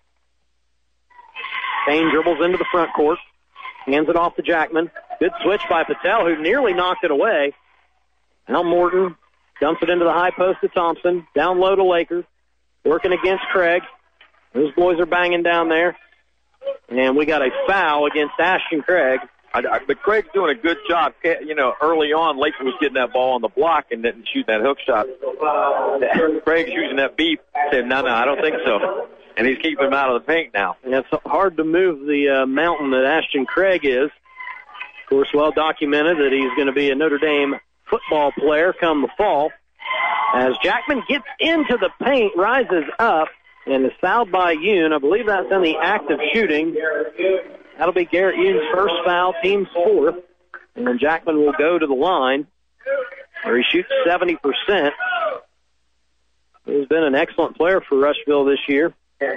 Payne dribbles into the front court. Hands it off to Jackman. Good switch by Patel, who nearly knocked it away. Now Morton dumps it into the high post to Thompson. Down low to Lakers. Working against Craig. Those boys are banging down there. And we got a foul against Ashton Craig. But Craig's doing a good job. You know, early on, Laker was getting that ball on the block and didn't shoot that hook shot. Craig's using that beep. Said, no, I don't think so. And he's keeping him out of the paint now. And it's hard to move the mountain that Ashton Craig is. Of course, well documented that he's going to be a Notre Dame football player come the fall. As Jackman gets into the paint, rises up, and is fouled by Yoon. I believe that's in the act of shooting. That'll be Garrett Yoon's first foul, team's 4th. And then Jackman will go to the line where he shoots 70%. He's been an excellent player for Rushville this year.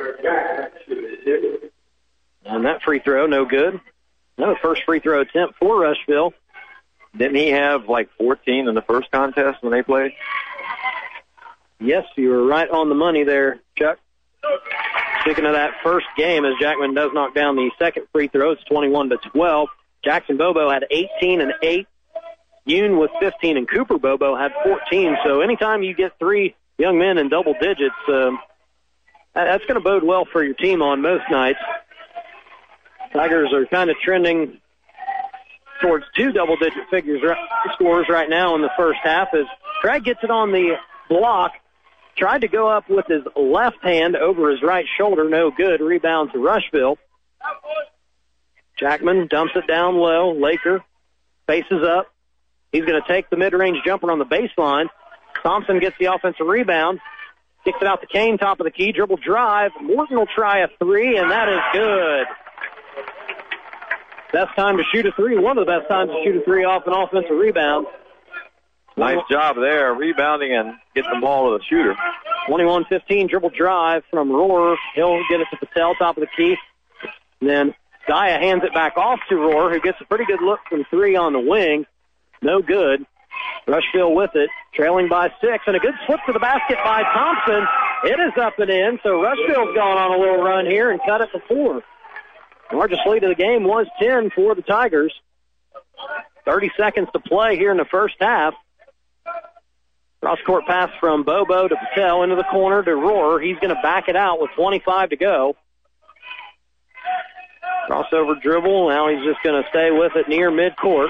And that free throw, no good. No, first free throw attempt for Rushville. Didn't he have like 14 in the first contest when they played? Yes, you were right on the money there, Chuck. Speaking of that first game, as Jackman does knock down the second free throw, it's 21-12. Jackson Bobo had 18 and 8. Yoon with 15, and Cooper Bobo had 14. So anytime you get 3 young men in double digits, that's going to bode well for your team on most nights. Tigers are kind of trending towards 2 double-digit scores right now in the first half as Craig gets it on the block. Tried to go up with his left hand over his right shoulder. No good. Rebound to Rushville. Jackman dumps it down low. Laker faces up. He's going to take the mid-range jumper on the baseline. Thompson gets the offensive rebound. Kicks it out to Kane, top of the key. Dribble drive. Morton will try a 3, and that is good. Best time to shoot a 3. One of the best times to shoot a 3 off an offensive rebound. Nice job there, rebounding and getting the ball to the shooter. 21-15 dribble drive from Rohr. He'll get it to Patel, top of the key. And then Daya hands it back off to Rohr, who gets a pretty good look from 3 on the wing. No good. Rushville with it, trailing by 6, and a good slip to the basket by Thompson. It is up and in, so Rushville's gone on a little run here and cut it to 4. Largest lead of the game was 10 for the Tigers. 30 seconds to play here in the first half. Cross-court pass from Bobo to Patel into the corner to Rohr. He's going to back it out with 25 to go. Crossover dribble. Now he's just going to stay with it near midcourt.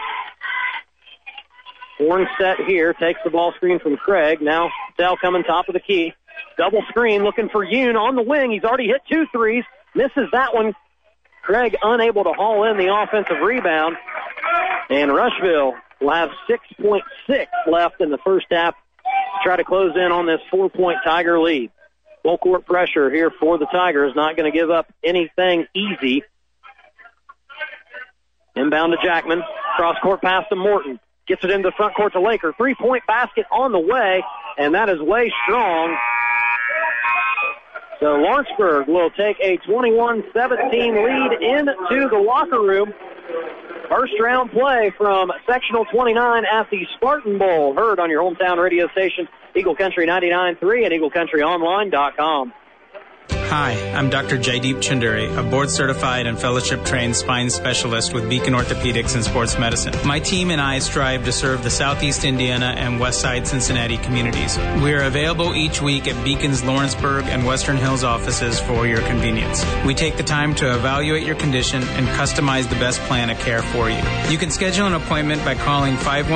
Horn set here. Takes the ball screen from Craig. Now Patel coming top of the key. Double screen looking for Yoon on the wing. He's already hit 2 threes. Misses that one. Craig unable to haul in the offensive rebound. And Rushville will have 6.6 left in the first half to try to close in on this 4-point Tiger lead. Full court pressure here for the Tigers. Not going to give up anything easy. Inbound to Jackman. Cross-court pass to Morton. Gets it into the front court to Laker. 3-point basket on the way, and that is way strong. So Lawrenceburg will take a 21-17 lead into the locker room. First round play from Sectional 29 at the Spartan Bowl. Heard on your hometown radio station, Eagle Country 99.3 and EagleCountryOnline.com. Hi, I'm Dr. Jaideep Chunduri, a board-certified and fellowship-trained spine specialist with Beacon Orthopedics and Sports Medicine. My team and I strive to serve the Southeast Indiana and Westside Cincinnati communities. We are available each week at Beacon's Lawrenceburg and Western Hills offices for your convenience. We take the time to evaluate your condition and customize the best plan of care for you. You can schedule an appointment by calling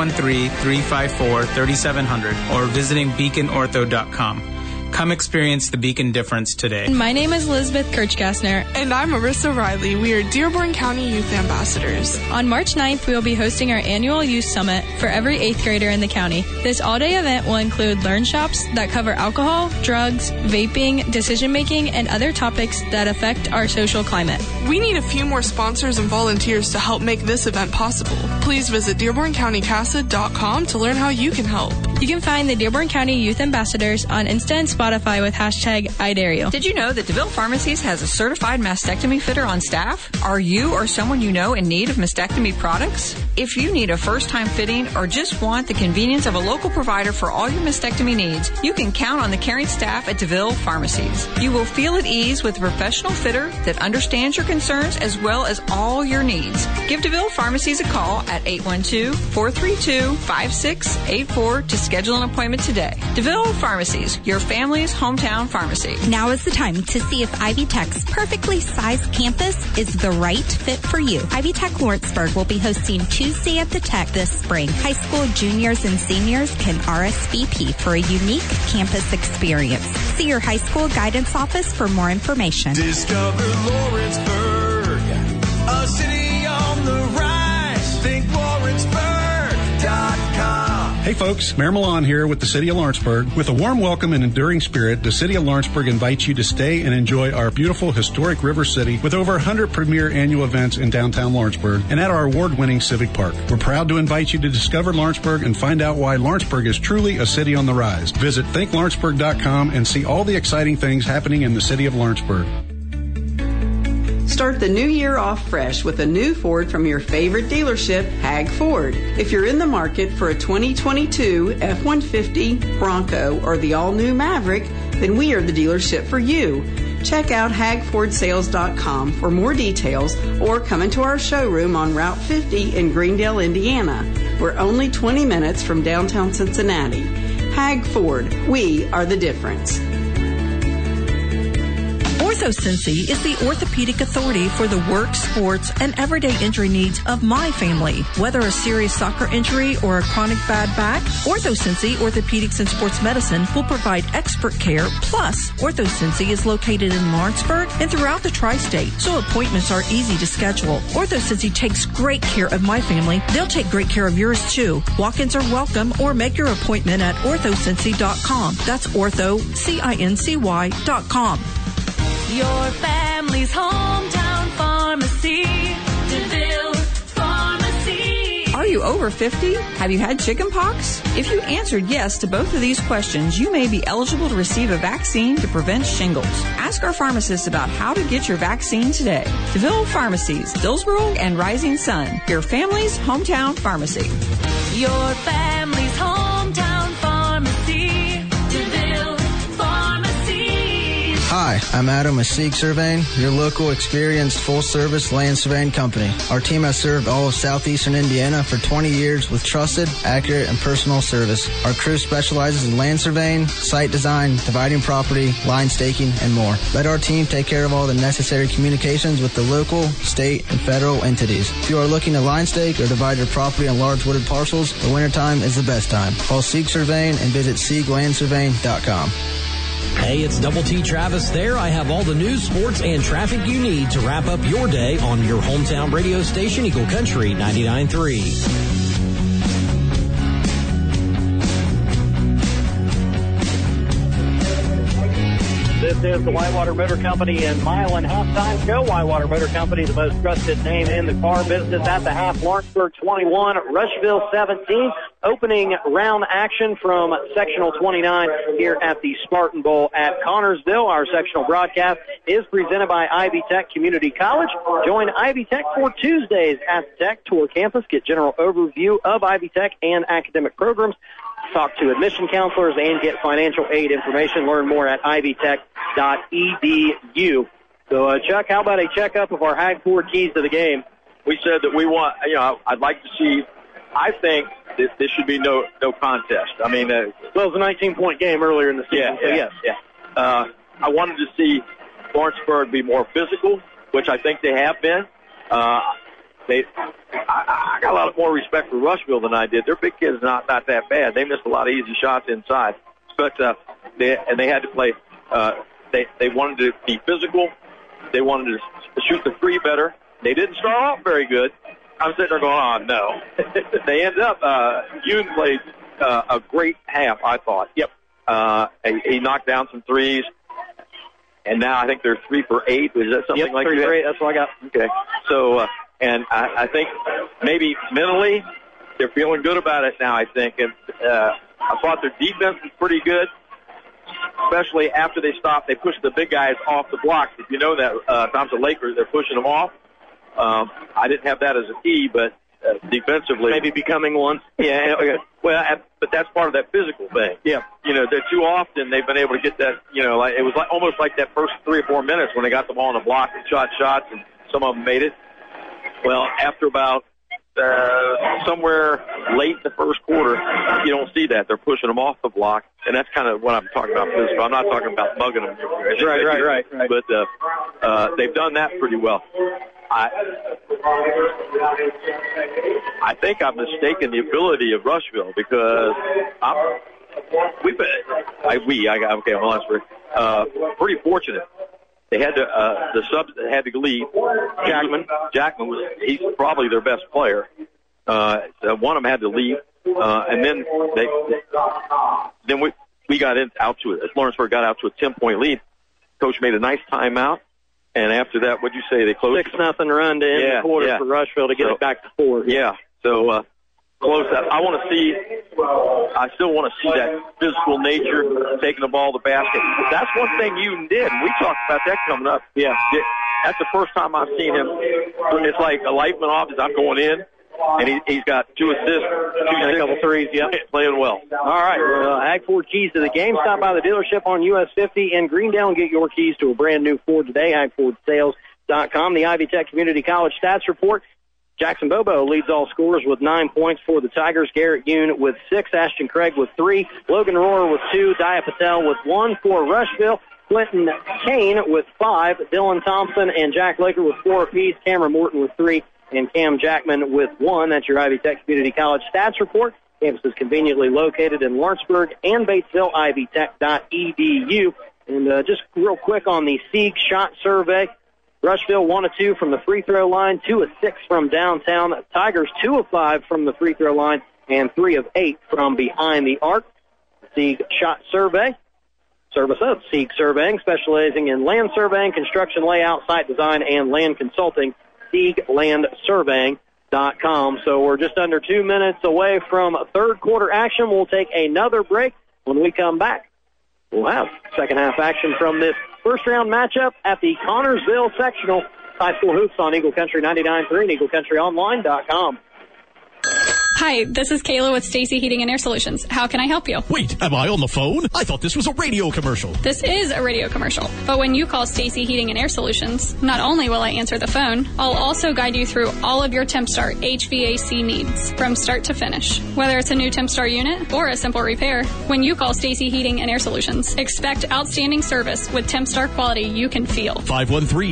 513-354-3700 or visiting beaconortho.com. Come experience the Beacon difference today. My name is Elizabeth Kirchgassner. And I'm Marissa Riley. We are Dearborn County Youth Ambassadors. On March 9th, we will be hosting our annual Youth Summit for every 8th grader in the county. This all-day event will include learn shops that cover alcohol, drugs, vaping, decision-making, and other topics that affect our social climate. We need a few more sponsors and volunteers to help make this event possible. Please visit DearbornCountyCASA.com to learn how you can help. You can find the Dearborn County Youth Ambassadors on Insta and Spotify with hashtag #IDareYou. Did you know that DeVille Pharmacies has a certified mastectomy fitter on staff? Are you or someone you know in need of mastectomy products? If you need a first-time fitting or just want the convenience of a local provider for all your mastectomy needs, you can count on the caring staff at DeVille Pharmacies. You will feel at ease with a professional fitter that understands your concerns as well as all your needs. Give DeVille Pharmacies a call at 812-432-5684 to schedule an appointment today. DeVille Pharmacies, your family's hometown pharmacy. Now is the time to see if Ivy Tech's perfectly sized campus is the right fit for you. Ivy Tech Lawrenceburg will be hosting Tuesday at the Tech this spring. High school juniors and seniors can RSVP for a unique campus experience. See your high school guidance office for more information. Discover Lawrenceburg, a city on the rise. Think Lawrenceburg.com. Hey folks, Mayor Milan here with the City of Lawrenceburg. With a warm welcome and enduring spirit, the City of Lawrenceburg invites you to stay and enjoy our beautiful historic River City with over 100 premier annual events in downtown Lawrenceburg and at our award-winning Civic Park. We're proud to invite you to discover Lawrenceburg and find out why Lawrenceburg is truly a city on the rise. Visit thinklawrenceburg.com and see all the exciting things happening in the City of Lawrenceburg. Start the new year off fresh with a new Ford from your favorite dealership, Hag Ford. If you're in the market for a 2022 F-150, Bronco, or the all-new Maverick, then we are the dealership for you. Check out hagfordsales.com for more details or come into our showroom on Route 50 in Greendale, Indiana. We're only 20 minutes from downtown Cincinnati. Hag Ford, we are the difference. OrthoCincy is the orthopedic authority for the work, sports, and everyday injury needs of my family. Whether a serious soccer injury or a chronic bad back, OrthoCincy Orthopedics and Sports Medicine will provide expert care. Plus, OrthoCincy is located in Lawrenceburg and throughout the tri-state, so appointments are easy to schedule. OrthoCincy takes great care of my family. They'll take great care of yours, too. Walk-ins are welcome, or make your appointment at orthocincy.com. That's orthocincy.com. Your family's hometown pharmacy, DeVille Pharmacy. Are you over 50? Have you had chicken pox? If you answered yes to both of these questions, you may be eligible to receive a vaccine to prevent shingles. Ask our pharmacist about how to get your vaccine today. DeVille Pharmacies, Dillsboro and Rising Sun, your family's hometown pharmacy. Your family's hometown pharmacy, DeVille Pharmacy. Hi, I'm Adam with Seek Surveying, your local experienced full-service land surveying company. Our team has served all of southeastern Indiana for 20 years with trusted, accurate, and personal service. Our crew specializes in land surveying, site design, dividing property, line staking, and more. Let our team take care of all the necessary communications with the local, state, and federal entities. If you are looking to line stake or divide your property on large wooded parcels, the wintertime is the best time. Call Seek Surveying and visit SeekLandSurveying.com. Hey, it's Double T Travis there. I have all the news, sports, and traffic you need to wrap up your day on your hometown radio station, Eagle Country 99.3. This is the Whitewater Motor Company in Milan halftime show. Whitewater Motor Company, the most trusted name in the car business. At the half, Lawrenceburg 21, Rushville 17. Opening round action from sectional 29 here at the Spartan Bowl at Connorsville. Our sectional broadcast is presented by Ivy Tech Community College. Join Ivy Tech for Tuesdays at the Tech Tour Campus. Get general overview of Ivy Tech and academic programs. Talk to admission counselors and get financial aid information. Learn more at ivytech.edu. So, Chuck, how about a checkup of our Hag Ford keys to the game? We said that we want, I'd like to see, I think this should be no contest. I mean, well, it was a 19-point game earlier in the season. Yeah. I wanted to see Lawrenceburg be more physical, which I think they have been. I got a lot more respect for Rushville than I did. Their big kid's not that bad. They missed a lot of easy shots inside, but they had to play. They wanted to be physical. They wanted to shoot the three better. They didn't start off very good. I'm sitting there going, oh no. They ended up. Yoon played a great half, I thought. Yep. He knocked down some threes, and now I think they're 3 for 8. Is that something like that? 3 for 8. That's what I got. Okay. So. And I think maybe mentally they're feeling good about it now, I think. And I thought their defense was pretty good, especially after they stopped. They pushed the big guys off the blocks. If you know that, Thompson Lakers, they're pushing them off. I didn't have that as a key, but defensively. Maybe becoming one. Yeah, well, but that's part of that physical thing. Yeah. They're too often they've been able to get that, like it was almost like that first 3 or 4 minutes when they got the ball on the block and shot shots, and some of them made it. Well, after about somewhere late in the first quarter, you don't see that. They're pushing them off the block, and that's kind of what I'm talking about. I'm not talking about mugging them. Right. But they've done that pretty well. I think I'm mistaken the ability of Rushville because pretty fortunate. They had the subs that had to leave. Jackman he's probably their best player. One of them had to leave, and then we got out to it. Lawrenceburg got out to a 10-point lead. Coach made a nice timeout, and after that, what'd you say? They closed 6-0 run to end the quarter for Rushville to get it back to 4. Yeah. So close that. I still want to see that physical nature, taking the ball to the basket. That's one thing you did. We talked about that coming up. Yeah. That's the first time I've seen him. It's like a Lightman offense. I'm going in, and he's got 2 assists, and a couple threes. Yeah, playing well. All right. Hag Ford keys to the game. Stop by the dealership on US 50 in Greendale and get your keys to a brand new Ford today. HagFordSales.com. The Ivy Tech Community College stats report. Jackson Bobo leads all scorers with 9 points for the Tigers. Garrett Yoon with 6. Ashton Craig with 3. Logan Rohrer with 2. Dia Patel with 1 for Rushville. Clinton Kane with 5. Dylan Thompson and Jack Laker with 4 apiece. Cameron Morton with 3. And Cam Jackman with 1. That's your Ivy Tech Community College stats report. Campus is conveniently located in Lawrenceburg and Batesville. ivytech.edu. And just real quick on the Sieg shot survey. Rushville 1 of 2 from the free throw line, 2 of 6 from downtown. Tigers 2 of 5 from the free throw line, and 3 of 8 from behind the arc. Sieg shot survey. Service of Sieg Surveying, specializing in land surveying, construction layout, site design, and land consulting. SiegLandSurveying.com. So we're just under 2 minutes away from third quarter action. We'll take another break. When we come back, we'll have second half action from this first round matchup at the Connorsville sectional. High school hoops on Eagle Country 99.3 and EagleCountryOnline.com. Hi, this is Kayla with Stacy Heating and Air Solutions. How can I help you? Wait, am I on the phone? I thought this was a radio commercial. This is a radio commercial. But when you call Stacy Heating and Air Solutions, not only will I answer the phone, I'll also guide you through all of your TempStar HVAC needs from start to finish. Whether it's a new TempStar unit or a simple repair, when you call Stacy Heating and Air Solutions, expect outstanding service with TempStar quality you can feel.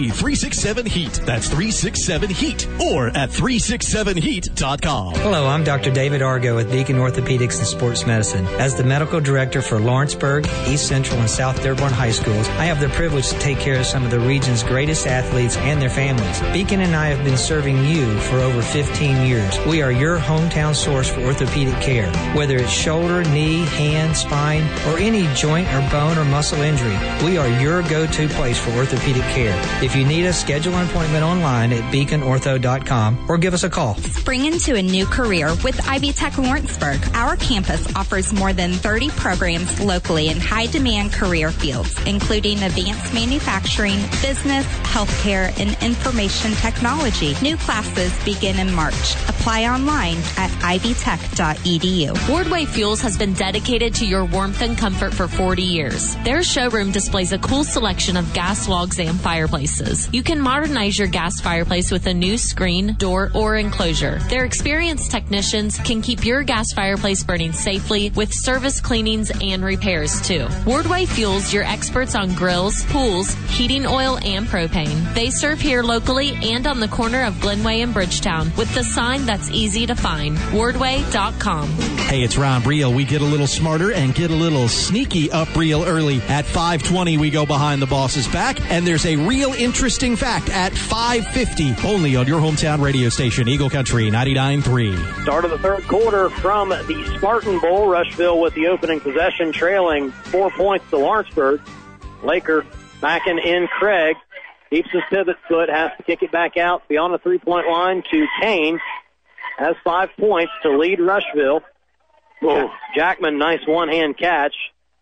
513-367-HEAT. That's 367-HEAT. Or at 367heat.com. Hello, I'm Dr. Dr. David Argo with Beacon Orthopedics and Sports Medicine. As the medical director for Lawrenceburg, East Central, and South Dearborn High Schools, I have the privilege to take care of some of the region's greatest athletes and their families. Beacon and I have been serving you for over 15 years. We are your hometown source for orthopedic care. Whether it's shoulder, knee, hand, spine, or any joint or bone or muscle injury, we are your go-to place for orthopedic care. If you need us, schedule an appointment online at beaconortho.com or give us a call. Spring into a new career with Ivy Tech Lawrenceburg. Our campus offers more than 30 programs locally in high-demand career fields, including advanced manufacturing, business, healthcare, and information technology. New classes begin in March. Apply online at ivytech.edu. Wardway Fuels has been dedicated to your warmth and comfort for 40 years. Their showroom displays a cool selection of gas logs and fireplaces. You can modernize your gas fireplace with a new screen, door, or enclosure. Their experienced technicians can keep your gas fireplace burning safely with service cleanings and repairs too. Wardway Fuels, your experts on grills, pools, heating oil, and propane. They serve here locally and on the corner of Glenway and Bridgetown with the sign that's easy to find. Wardway.com. Hey, it's Ron Briel. We get a little smarter and get a little sneaky up real early. At 5:20, we go behind the boss's back, and there's a real interesting fact at 5:50, only on your hometown radio station, Eagle Country 99.3. Start of the third quarter from the Spartan Bowl. Rushville with the opening possession, trailing 4 points to Lawrenceburg. Laker backing in Craig. Keeps his pivot foot, has to kick it back out beyond the three-point line to Kane. Has 5 points to lead Rushville. Whoa. Jackman, nice one-hand catch.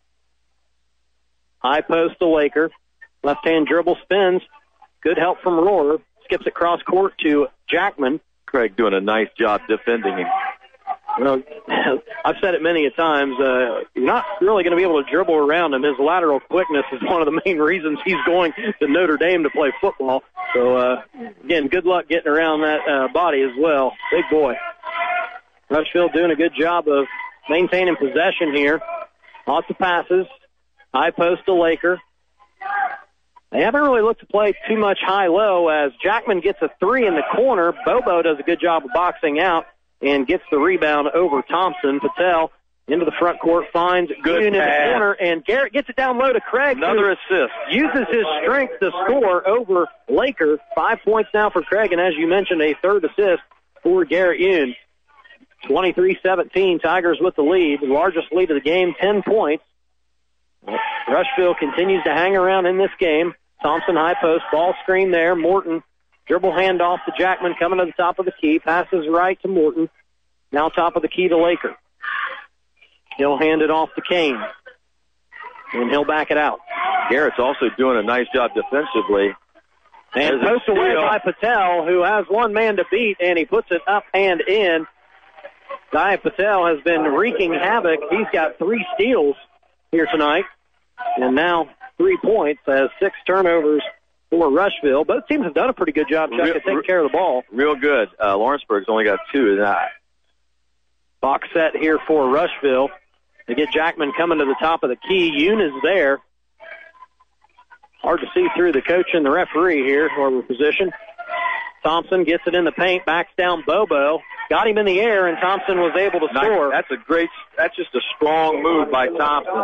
High post to Laker. Left-hand dribble spins. Good help from Rohrer. Skips across court to Jackman. Craig doing a nice job defending him. Well, I've said it many a times. You're not really going to be able to dribble around him. His lateral quickness is one of the main reasons he's going to Notre Dame to play football. So, again, good luck getting around that body as well. Big boy. Rushville doing a good job of maintaining possession here. Lots of passes. High post to Laker. They haven't really looked to play too much high-low as Jackman gets a three in the corner. Bobo does a good job of boxing out and gets the rebound over Thompson. Patel into the front court, finds good in the corner, and Garrett gets it down low to Craig. Another assist. Uses his strength to score over Laker. 5 points now for Craig, and as you mentioned, a third assist for Garrett Yoon. 23-17, Tigers with the lead, the largest lead of the game, 10 points. Rushville continues to hang around in this game. Thompson high post, ball screen there. Morton, dribble handoff to Jackman, coming to the top of the key. Passes right to Morton. Now top of the key to Laker. He'll hand it off to Kane. And he'll back it out. Garrett's also doing a nice job defensively. And post away by Patel, who has one man to beat, and he puts it up and in. Guy Patel has been wreaking havoc. He's got 3 steals here tonight. And now 3 points as 6 turnovers for Rushville. Both teams have done a pretty good job, Chuck, at taking care of the ball. Real good. Lawrenceburg's only got 2. Box set here for Rushville. They get Jackman coming to the top of the key. Yoon is there. Hard to see through the coach and the referee here, whoever position. Thompson gets it in the paint, backs down Bobo. Got him in the air, and Thompson was able to score. That's just a strong move by Thompson.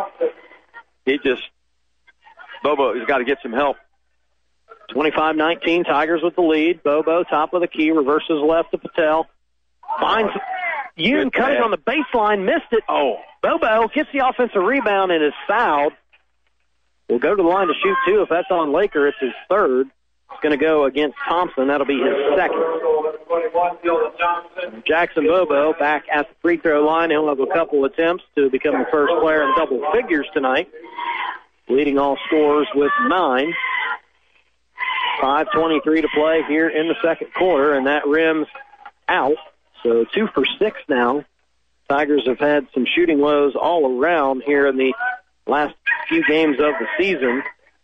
Bobo has got to get some help. 25-19, Tigers with the lead. Bobo, top of the key, reverses left to Patel. Finds Yoon cutting on the baseline, missed it. Oh, Bobo gets the offensive rebound and is fouled. Will go to the line to shoot 2. If that's on Laker, it's his third. It's going to go against Thompson. That'll be his second. Jackson Bobo back at the free throw line. He'll have a couple attempts to become the first player in double figures tonight. Leading all scorers with 9. 5:23 to play here in the second quarter, and that rims out. So 2 for 6 now. Tigers have had some shooting lows all around here in the last few games of the season.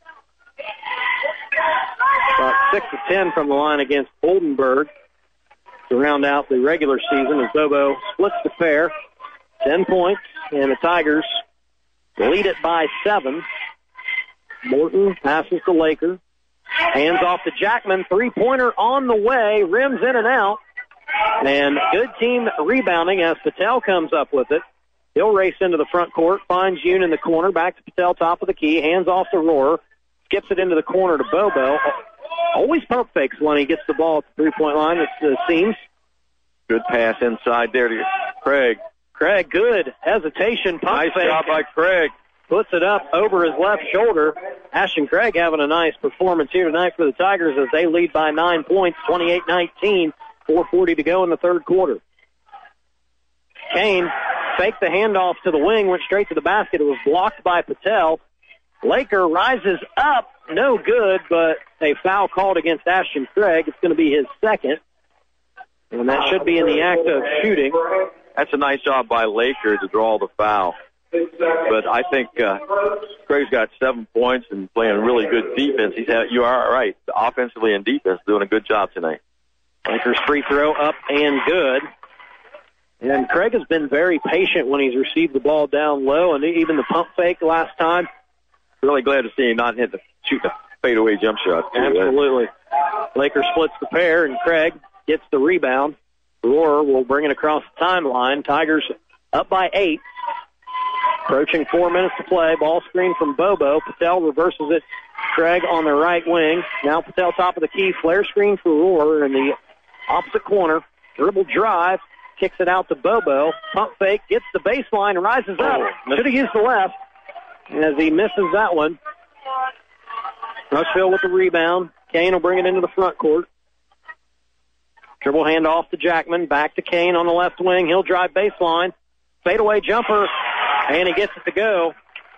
About 6 of 10 from the line against Oldenburg to round out the regular season as Bobo splits the pair. 10 points, and the Tigers lead it by 7. Morton passes to Laker. Hands off to Jackman. 3-pointer on the way. Rims in and out. And good team rebounding as Patel comes up with it. He'll race into the front court, finds Yoon in the corner, back to Patel, top of the key, hands off to Rohrer, skips it into the corner to Bobo. Always pump fakes when he gets the ball at the three-point line, it seems. Good pass inside there to Craig. Craig, good hesitation, pump Nice fake. job by Craig. Puts it up over his left shoulder. Ashton Craig having a nice performance here tonight for the Tigers as they lead by 9 points, 28-19, 4:40 to go in the third quarter. Kane faked the handoff to the wing, went straight to the basket. It was blocked by Patel. Laker rises up, no good, but a foul called against Ashton Craig. It's going to be his second, and that should be in the act of shooting. That's a nice job by Laker to draw the foul. But I think Craig's got 7 points and playing really good defense. You are right, offensively and defense, doing a good job tonight. Lakers free throw up and good. And Craig has been very patient when he's received the ball down low, and even the pump fake last time. Really glad to see him not shoot the fadeaway jump shot. Absolutely. Lakers splits the pair, and Craig gets the rebound. Rohrer will bring it across the timeline. Tigers up by 8. Approaching 4 minutes to play. Ball screen from Bobo. Patel reverses it. Craig on the right wing. Now Patel top of the key. Flare screen for Rohrer in the opposite corner. Dribble drive. Kicks it out to Bobo. Pump fake. Gets the baseline. Rises up. Should have used the left. As he misses that one. Rushville with the rebound. Kane will bring it into the front court. Dribble handoff to Jackman. Back to Kane on the left wing. He'll drive baseline. Fadeaway jumper. And he gets it to go.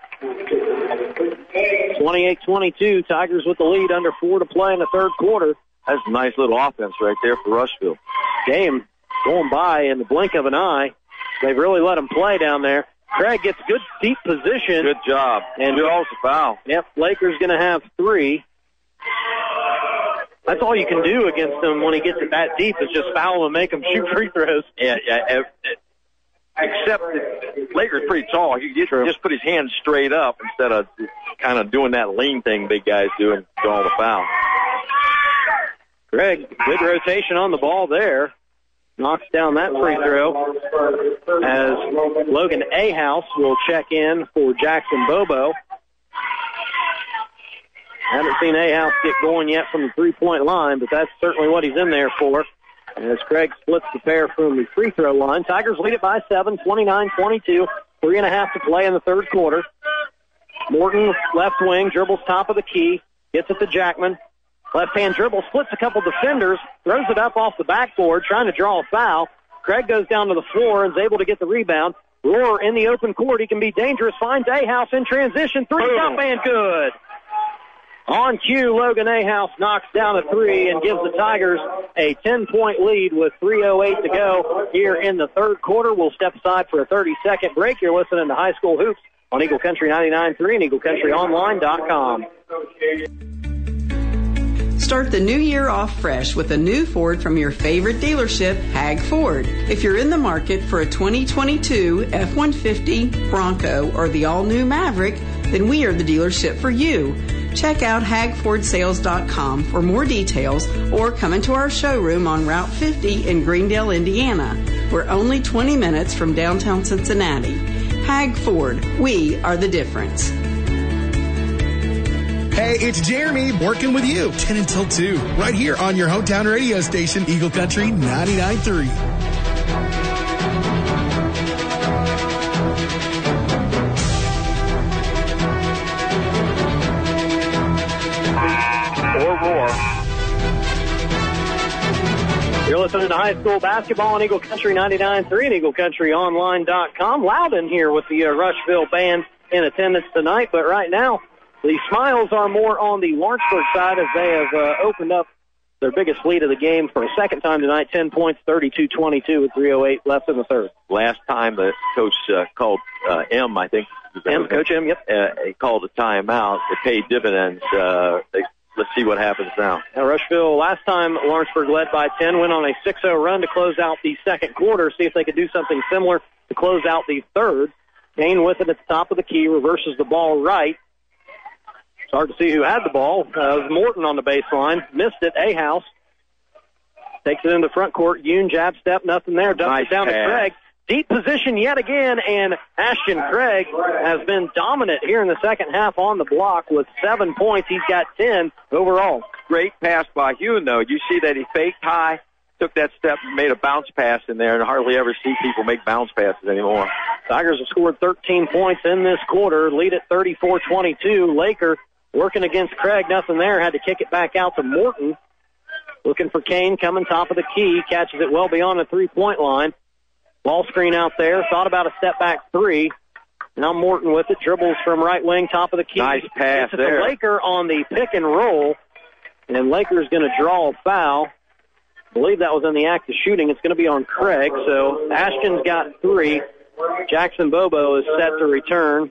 28-22. Tigers with the lead. Under 4 to play in the third quarter. That's a nice little offense right there for Rushville. Game going by in the blink of an eye. They've really let him play down there. Craig gets good deep position. Good job. And good also foul. Yep, Lakers going to have 3. That's all you can do against him when he gets it that deep is just foul him and make him shoot free throws. Yeah. Except that Lakers pretty tall. He just put his hands straight up instead of kind of doing that lean thing big guys do and draw the foul. Craig, good rotation on the ball there. Knocks down that free throw as Logan Ahouse will check in for Jackson Bobo. Haven't seen Ahouse get going yet from the three-point line, but that's certainly what he's in there for. As Craig splits the pair from the free throw line. Tigers lead it by 7, 29-22. 3.5 to play in the third quarter. Morton, left wing, dribbles top of the key. Gets it to Jackman. Left-hand dribble, splits a couple defenders, throws it up off the backboard, trying to draw a foul. Craig goes down to the floor and is able to get the rebound. Rohrer in the open court. He can be dangerous. Finds Ahouse in transition. 3 up and good. On cue, Logan Ahouse knocks down a 3 and gives the Tigers a 10-point lead with 3:08 to go here in the third quarter. We'll step aside for a 30-second break. You're listening to High School Hoops on Eagle Country 99.3 and EagleCountryOnline.com. Start the new year off fresh with a new Ford from your favorite dealership, Hag Ford. If you're in the market for a 2022 F-150, Bronco, or the all-new Maverick, then we are the dealership for you. Check out hagfordsales.com for more details or come into our showroom on Route 50 in Greendale, Indiana. We're only 20 minutes from downtown Cincinnati. Hag Ford, we are the difference. Hey, it's Jeremy working with you 10 until 2 right here on your hometown radio station, Eagle Country 99.3. You're listening to high school basketball on Eagle Country 99.3 and EagleCountryOnline.com. Loudon here with the Rushville band in attendance tonight, but right now the smiles are more on the Lawrenceburg side as they have opened up their biggest lead of the game for a second time tonight, 10 points, 32-22 with 3:08 left in the third. Last time the coach called M, I think. Coach M, yep. He called a timeout. It paid dividends. Let's see what happens now. Now, Rushville, last time Lawrenceburg led by 10, went on a 6-0 run to close out the second quarter, see if they could do something similar to close out the third. Kane with it at the top of the key, reverses the ball right. It's hard to see who had the ball. It was Morton on the baseline. Missed it. Ahouse Takes it in the front court. Yoon, jab step, nothing there. Dumps it down to Craig. Deep position yet again, and Ashton Craig has been dominant here in the second half on the block with 7 points. He's got 10 overall. Great pass by Yoon, though. You see that he faked high, took that step, made a bounce pass in there, and hardly ever see people make bounce passes anymore. Tigers have scored 13 points in this quarter, lead at 34-22. Laker working against Craig, nothing there. Had to kick it back out to Morton. Looking for Kane, coming top of the key, catches it well beyond the three-point line. Ball screen out there, thought about a step-back three. Now Morton with it, dribbles from right wing, top of the key. Nice pass there. The Laker on the pick and roll, and Laker's going to draw a foul. I believe that was in the act of shooting. It's going to be on Craig, so Ashton's got 3. Jackson Bobo is set to return.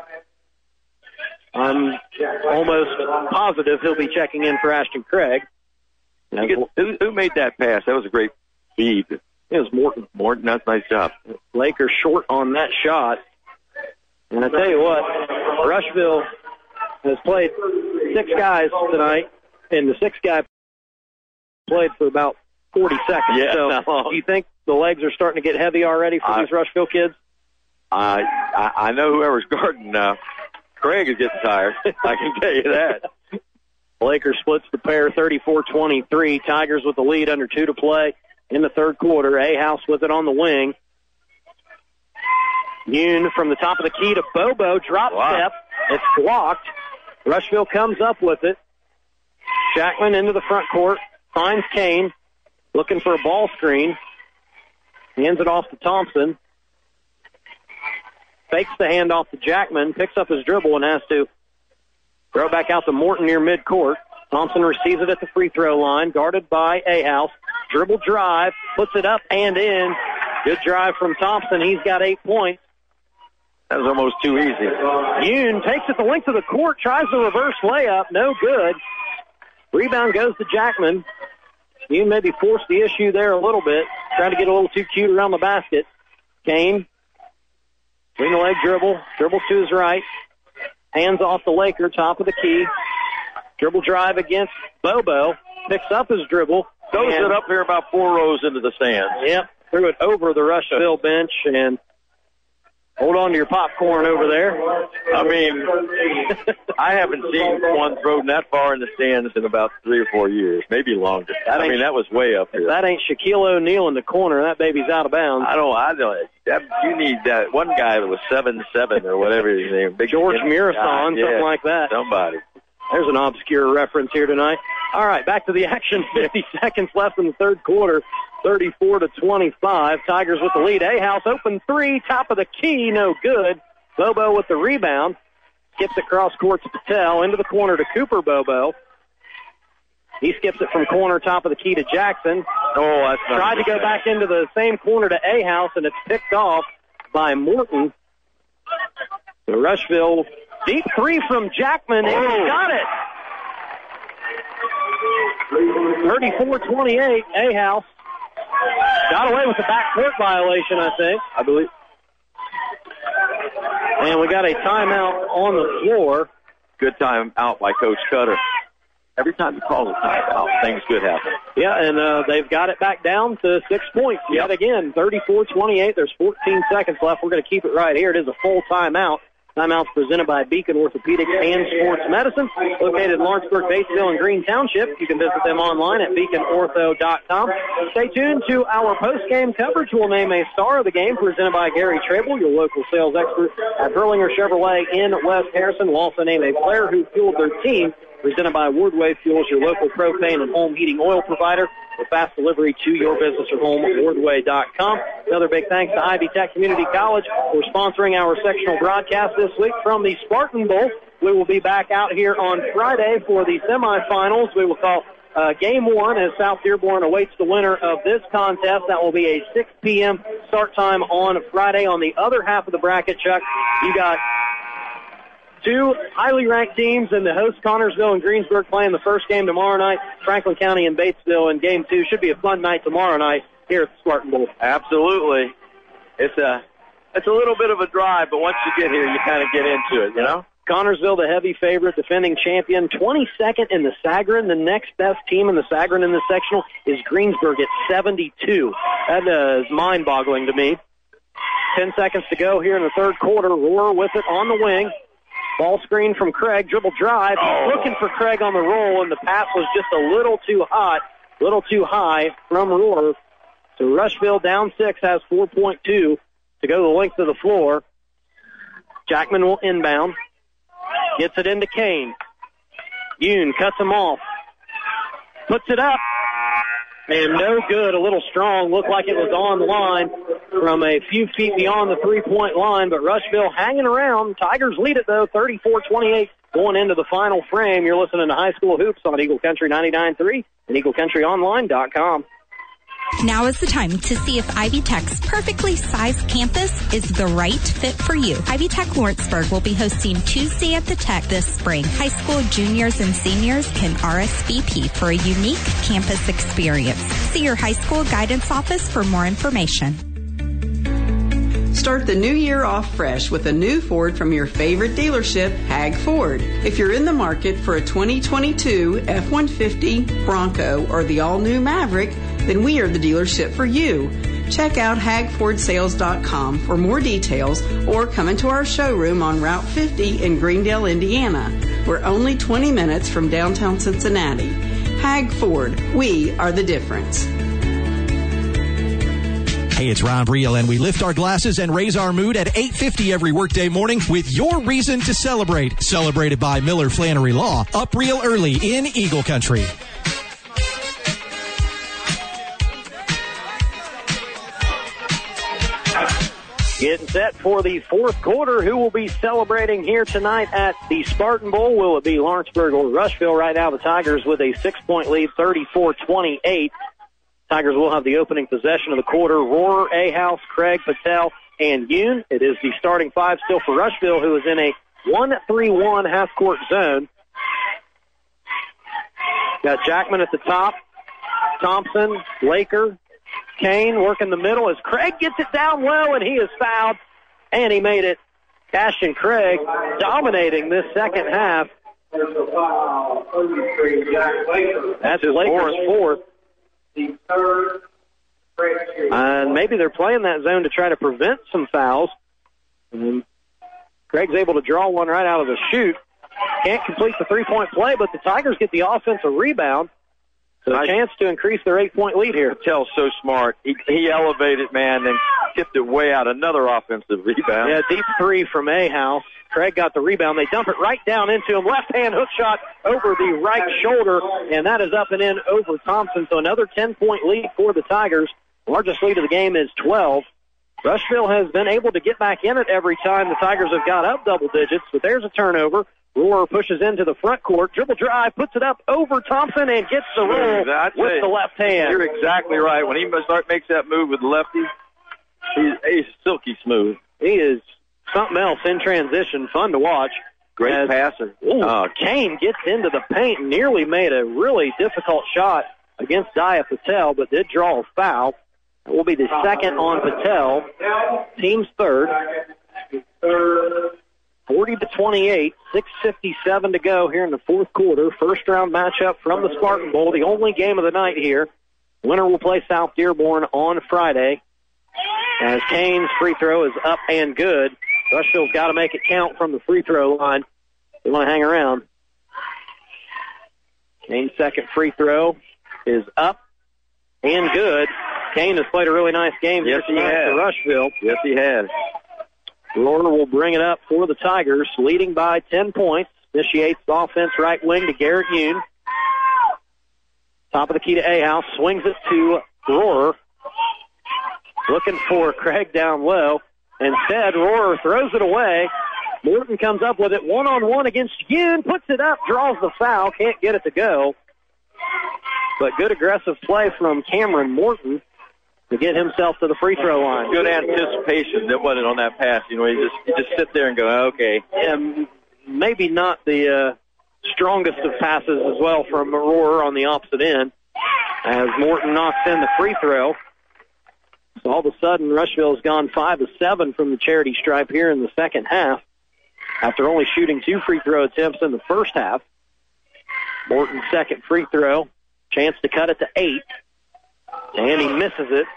I'm almost positive he'll be checking in for Ashton Craig. Who made that pass? That was a great feed. It was Morton. Morton, that's a nice job. Lakers short on that shot. And I tell you what, Rushville has played 6 guys tonight, and the 6th guy played for about 40 seconds. Yeah, so do you think the legs are starting to get heavy already for these Rushville kids? I know whoever's guarding Craig is getting tired. I can tell you that. Lakers splits the pair 34-23. Tigers with the lead, under 2 to play in the third quarter. A-House with it on the wing. Yoon from the top of the key to Bobo. Drop step. It's blocked. Rushville comes up with it. Jackman into the front court. Finds Kane. Looking for a ball screen. Hands it off to Thompson. Fakes the handoff to Jackman. Picks up his dribble and has to throw back out to Morton near midcourt. Thompson receives it at the free throw line. Guarded by A-House. Dribble drive. Puts it up and in. Good drive from Thompson. He's got 8 points. That was almost too easy. Yoon takes it the length of the court. Tries the reverse layup. No good. Rebound goes to Jackman. Yoon maybe forced the issue there a little bit. Trying to get a little too cute around the basket. Kane. Between the leg dribble. Dribbles to his right. Hands off the Laker. Top of the key. Dribble drive against Bobo. Picks up his dribble. Goes it up here about 4 rows into the stands. Yep. Threw it over the Rushville bench, and hold on to your popcorn over there. I mean, I haven't seen one thrown that far in the stands in about 3 or 4 years, maybe longer. That was way up here. That ain't Shaquille O'Neal in the corner. That baby's out of bounds. I don't. You need that one guy that was 7'7" or whatever his name. Big George Mirasan, something like that. Somebody. There's an obscure reference here tonight. All right, back to the action. 50 seconds left in the third quarter. 34-25. Tigers with the lead. A-House open 3, top of the key, no good. Bobo with the rebound. Skips it cross court to Patel. Into the corner to Cooper Bobo. He skips it from corner, top of the key to Jackson. Oh, that's not tried to go back into the same corner to A-House, and it's picked off by Morton. The Rushville deep 3 from Jackman, and he got it. 34-28, A-House. Got away with the backcourt violation, I think. I believe. And we got a timeout on the floor. Good timeout by Coach Cutter. Every time he calls a timeout, things good happen. Yeah, and they've got it back down to 6 points yet again. 34-28. There's 14 seconds left. We're going to keep it right here. It is a full timeout. Timeouts presented by Beacon Orthopedics and Sports Medicine, located in Lawrenceburg, Batesville, and Green Township. You can visit them online at beaconortho.com. Stay tuned to our post-game coverage. We'll name a star of the game, presented by Gary Trable, your local sales expert at Burlinger Chevrolet in West Harrison. We'll also name a player who fueled their team, presented by Wardway Fuels, your local propane and home heating oil provider, with fast delivery to your business or home at wardway.com. Another big thanks to Ivy Tech Community College for sponsoring our sectional broadcast this week from the Spartan Bowl. We will be back out here on Friday for the semifinals. We will call Game 1 as South Dearborn awaits the winner of this contest. That will be a 6 p.m. start time on Friday. On the other half of the bracket, Chuck, you got 2 highly ranked teams in the host Connorsville and Greensburg playing the first game tomorrow night. Franklin County and Batesville in game 2. Should be a fun night tomorrow night here at the Spartan Bowl. Absolutely. It's a little bit of a drive, but once you get here, you kind of get into it, you know? Connorsville, the heavy favorite, defending champion, 22nd in the Sagarin. The next best team in the Sagarin in this sectional is Greensburg at 72. That is mind-boggling to me. 10 seconds to go here in the third quarter. Roar with it on the wing. Ball screen from Craig. Dribble drive. Looking for Craig on the roll, and the pass was just a little too high from Roar. So Rushville down 6, has 4.2 to go the length of the floor. Jackman will inbound. Gets it into Kane. Yoon cuts him off. Puts it up. And no good. A little strong. Looked like it was on the line from a few feet beyond the three-point line. But Rushville hanging around. Tigers lead it, though, 34-28 going into the final frame. You're listening to High School Hoops on Eagle Country 99.3 and EagleCountryOnline.com. Now is the time to see if Ivy Tech's perfectly sized campus is the right fit for you. Ivy Tech Lawrenceburg will be hosting Tuesday at the Tech this spring. High school juniors and seniors can RSVP for a unique campus experience. See your high school guidance office for more information. Start the new year off fresh with a new Ford from your favorite dealership, Hag Ford. If you're in the market for a 2022 F-150, Bronco, or the all-new Maverick, then we are the dealership for you. Check out hagfordsales.com for more details or come into our showroom on Route 50 in Greendale, Indiana. We're only 20 minutes from downtown Cincinnati. Hag Ford, we are the difference. Hey, it's Ron Briel, and we lift our glasses and raise our mood at 8:50 every workday morning with your reason to celebrate. Celebrated by Miller Flannery Law, up real early in Eagle Country. Getting set for the fourth quarter. Who will be celebrating here tonight at the Spartan Bowl? Will it be Lawrenceburg or Rushville? Right now, the Tigers with a 6-point lead, 34-28. Tigers will have the opening possession of the quarter. Rohrer, Ahaus, Craig, Patel, and Yoon. It is the starting five still for Rushville, who is in a 1-3-1 half-court zone. Got Jackman at the top, Thompson, Laker, Kane working the middle as Craig gets it down low, and he is fouled, and he made it. Ashton Craig dominating this second half. That's Lakers' fourth. And maybe they're playing that zone to try to prevent some fouls. And Craig's able to draw one right out of the chute. Can't complete the three-point play, but the Tigers get the offensive rebound. So a chance to increase their 8-point lead here. Patel's so smart. He elevated, man, and tipped it way out. Another offensive rebound. Yeah, deep three from Ahaus. Craig got the rebound. They dump it right down into him. Left-hand hook shot over the right shoulder, and that is up and in over Thompson. So another 10-point lead for the Tigers. Largest lead of the game is 12. Rushville has been able to get back in it every time the Tigers have got up double digits, but there's a turnover. Rohrer pushes into the front court, dribble drive, puts it up over Thompson, and gets the roll with the left hand. You're exactly right. When he makes that move with the lefty, he's silky smooth. He is something else in transition, fun to watch. Great passer. Kane gets into the paint, nearly made a really difficult shot against Dia Patel, but did draw a foul. It will be the second on Patel, team's third. 40-28, 6:57 to go here in the fourth quarter. First round matchup from the Spartan Bowl, the only game of the night here. Winner will play South Dearborn on Friday. As Kane's free throw is up and good. Rushville's got to make it count from the free throw line. They want to hang around. Kane's second free throw is up and good. Kane has played a really nice game here tonight for Rushville. Yes, he has. Rohrer will bring it up for the Tigers, leading by 10 points. Initiates the offense right wing to Garrett Yoon. Top of the key to Ahaus. Swings it to Rohrer. Looking for Craig down low. Instead, Rohrer throws it away. Morton comes up with it one-on-one against Yoon. Puts it up, draws the foul. Can't get it to go. But good aggressive play from Cameron Morton to get himself to the free throw line. Good anticipation that wasn't on that pass. You know, you just sit there and go, okay. And maybe not the strongest of passes as well from Rohrer on the opposite end as Morton knocks in the free throw. So all of a sudden, Rushville has gone 5 of 7 from the charity stripe here in the second half. after only shooting 2 free throw attempts in the first half. Morton's second free throw. Chance to cut it to 8. And he misses it.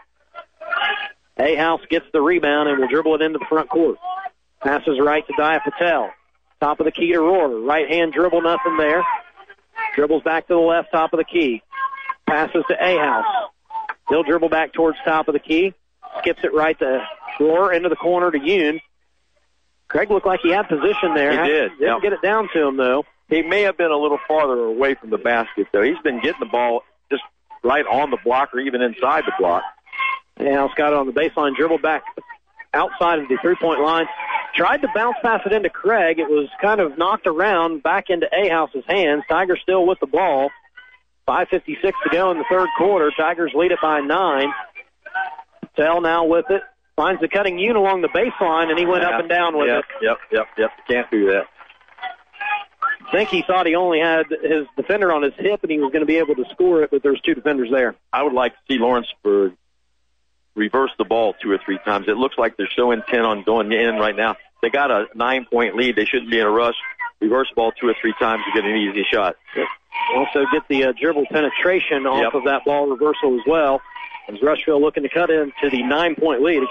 A-House gets the rebound and will dribble it into the front court. Passes right to Dia Patel. Top of the key to Rohr. Right hand dribble, nothing there. Dribbles back to the left, top of the key. Passes to A-House. He'll dribble back towards top of the key. Skips it right to Rohr into the corner to Yoon. Craig looked like he had position there. He did. Didn't get it down to him, though. He may have been a little farther away from the basket, though. He's been getting the ball just right on the block or even inside the block. A-House got it on the baseline, dribbled back outside of the three-point line. Tried to bounce pass it into Craig. It was kind of knocked around back into A-House's hands. Tigers still with the ball. 5:56 to go in the third quarter. Tigers lead it by 9. Patel now with it. Finds the cutting Yoon along the baseline, and he went up and down with it. Yep. Can't do that. I think he thought he only had his defender on his hip, and he was going to be able to score it, but there's 2 defenders there. I would like to see Lawrenceburg reverse the ball 2 or 3 times. It looks like they're so intent on going in right now. They got a 9-point lead. They shouldn't be in a rush. Reverse the ball 2 or 3 times to get an easy shot. Yep. Also get the dribble penetration off of that ball reversal as well. As Rushville looking to cut into the 9-point lead,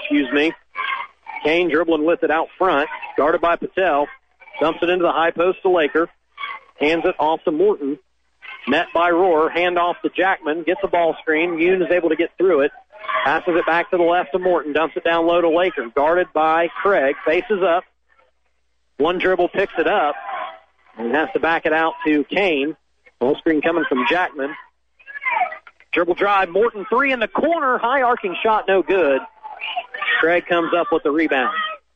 Kane dribbling with it out front. Guarded by Patel. Dumps it into the high post to Laker. Hands it off to Morton. Met by Rohr. Hand off to Jackman. Gets a ball screen. Yoon is able to get through it. Passes it back to the left to Morton. Dumps it down low to Laker. Guarded by Craig. Faces up. One dribble picks it up. And has to back it out to Kane. Ball screen coming from Jackman. Dribble drive. Morton 3 in the corner. High arcing shot. No good. Craig comes up with the rebound.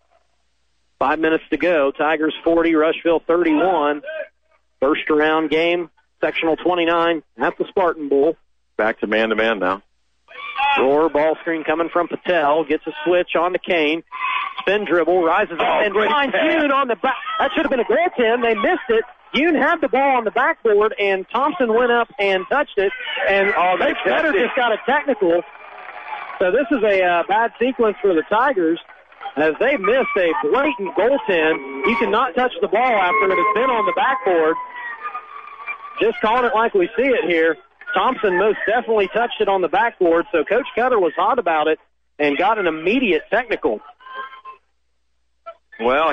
5 minutes to go. Tigers 40. Rushville 31. First round game. Sectional 29 at the Spartan Bowl. Back to man-to-man now. Rohr, ball screen coming from Patel. Gets a switch on to Kane. Spin dribble, rises up and finds Yoon on the back. That should have been a goaltend. They missed it. Yoon had the ball on the backboard, and Thompson went up and touched it. And Coach Cutter just got a technical. So this is a bad sequence for the Tigers as they missed a blatant goaltend. You cannot touch the ball after it has been on the backboard. Just calling it like we see it here. Thompson most definitely touched it on the backboard, so Coach Cutter was hot about it and got an immediate technical. Well,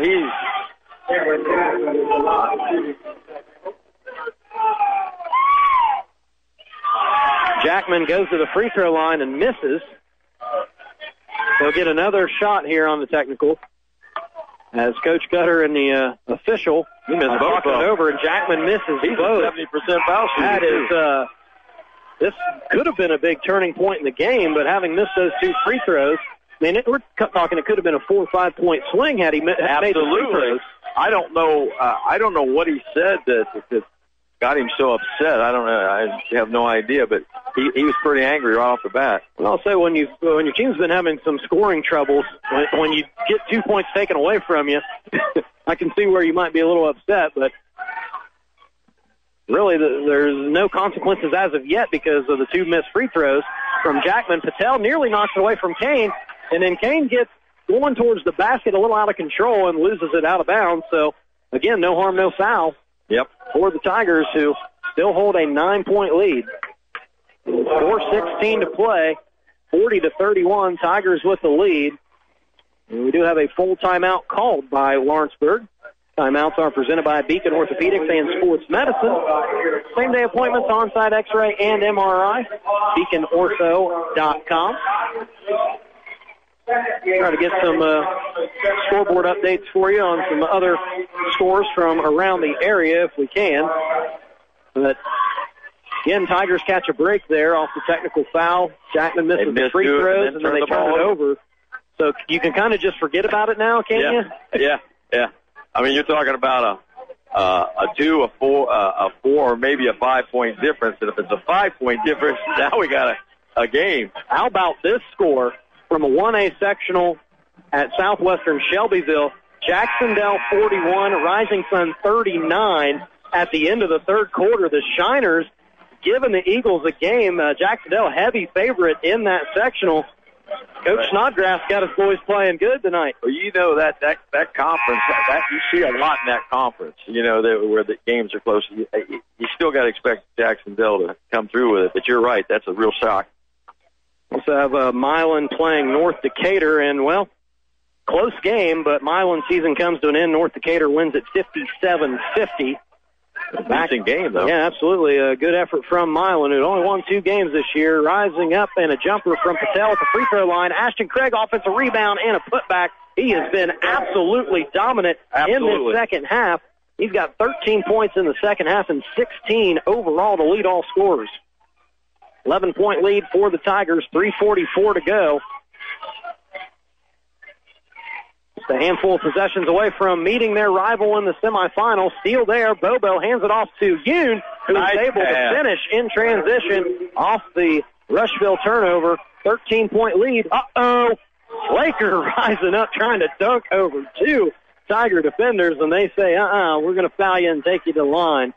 Jackman goes to the free throw line and misses. They'll get another shot here on the technical. As Coach Cutter and the official talking it over, and Jackman misses He's both. A 70% foul shooter. That is, this could have been a big turning point in the game, but having missed those 2 free throws, I mean, we're talking it could have been a 4 or 5 point swing had he made the free throws. I don't know what he said that got him so upset. I don't know. I have no idea, but he was pretty angry right off the bat. Well, I'll say when your team's been having some scoring troubles, when you get 2 points taken away from you, I can see where you might be a little upset, but really there's no consequences as of yet because of the 2 missed free throws from Jackman. Patel nearly knocks it away from Kane, and then Kane gets going towards the basket a little out of control and loses it out of bounds. So, again, no harm, no foul. Yep. For the Tigers, who still hold a 9-point lead. 4:16 to play, 40-31. Tigers with the lead. And we do have a full timeout called by Lawrenceburg. Timeouts are presented by Beacon Orthopedics and Sports Medicine. Same-day appointments, on-site X-ray and MRI. BeaconOrtho.com. Try to get some scoreboard updates for you on some other scores from around the area if we can. But, again, Tigers catch a break there off the technical foul. Jackman misses the free throws, and then they turn it over. So you can kind of just forget about it now, can't you? Yeah. I mean, you're talking about a 2, a 4, or maybe a 5-point difference. And if it's a 5-point difference, now we got a game. How about this score from a 1A sectional at Southwestern Shelbyville? Jacksonville 41, Rising Sun 39 at the end of the third quarter. The Shiners giving the Eagles a game. Jacksonville heavy favorite in that sectional. Coach Snodgrass got his boys playing good tonight. Well, you know that conference, that you see a lot in that conference, where the games are close. You still got to expect Jacksonville to come through with it, but you're right. That's a real shock. Also have Milan playing North Decatur, and, well, close game, but Milan season comes to an end. North Decatur wins at 57-50. Decent game, though. Yeah, absolutely. A good effort from Milan, who only won 2 games this year. Rising up, and a jumper from Patel at the free throw line. Ashton Craig, offensive rebound and a putback. He has been absolutely dominant in this second half. He's got 13 points in the second half and 16 overall to lead all scorers. 11-point lead for the Tigers, 3:44 to go. Just a handful of possessions away from meeting their rival in the semifinals. Steal there. Bobo hands it off to Yoon, who is able to finish in transition off the Rushville turnover. 13-point lead. Uh-oh. Laker rising up, trying to dunk over 2 Tiger defenders, and they say, we're going to foul you and take you to the line.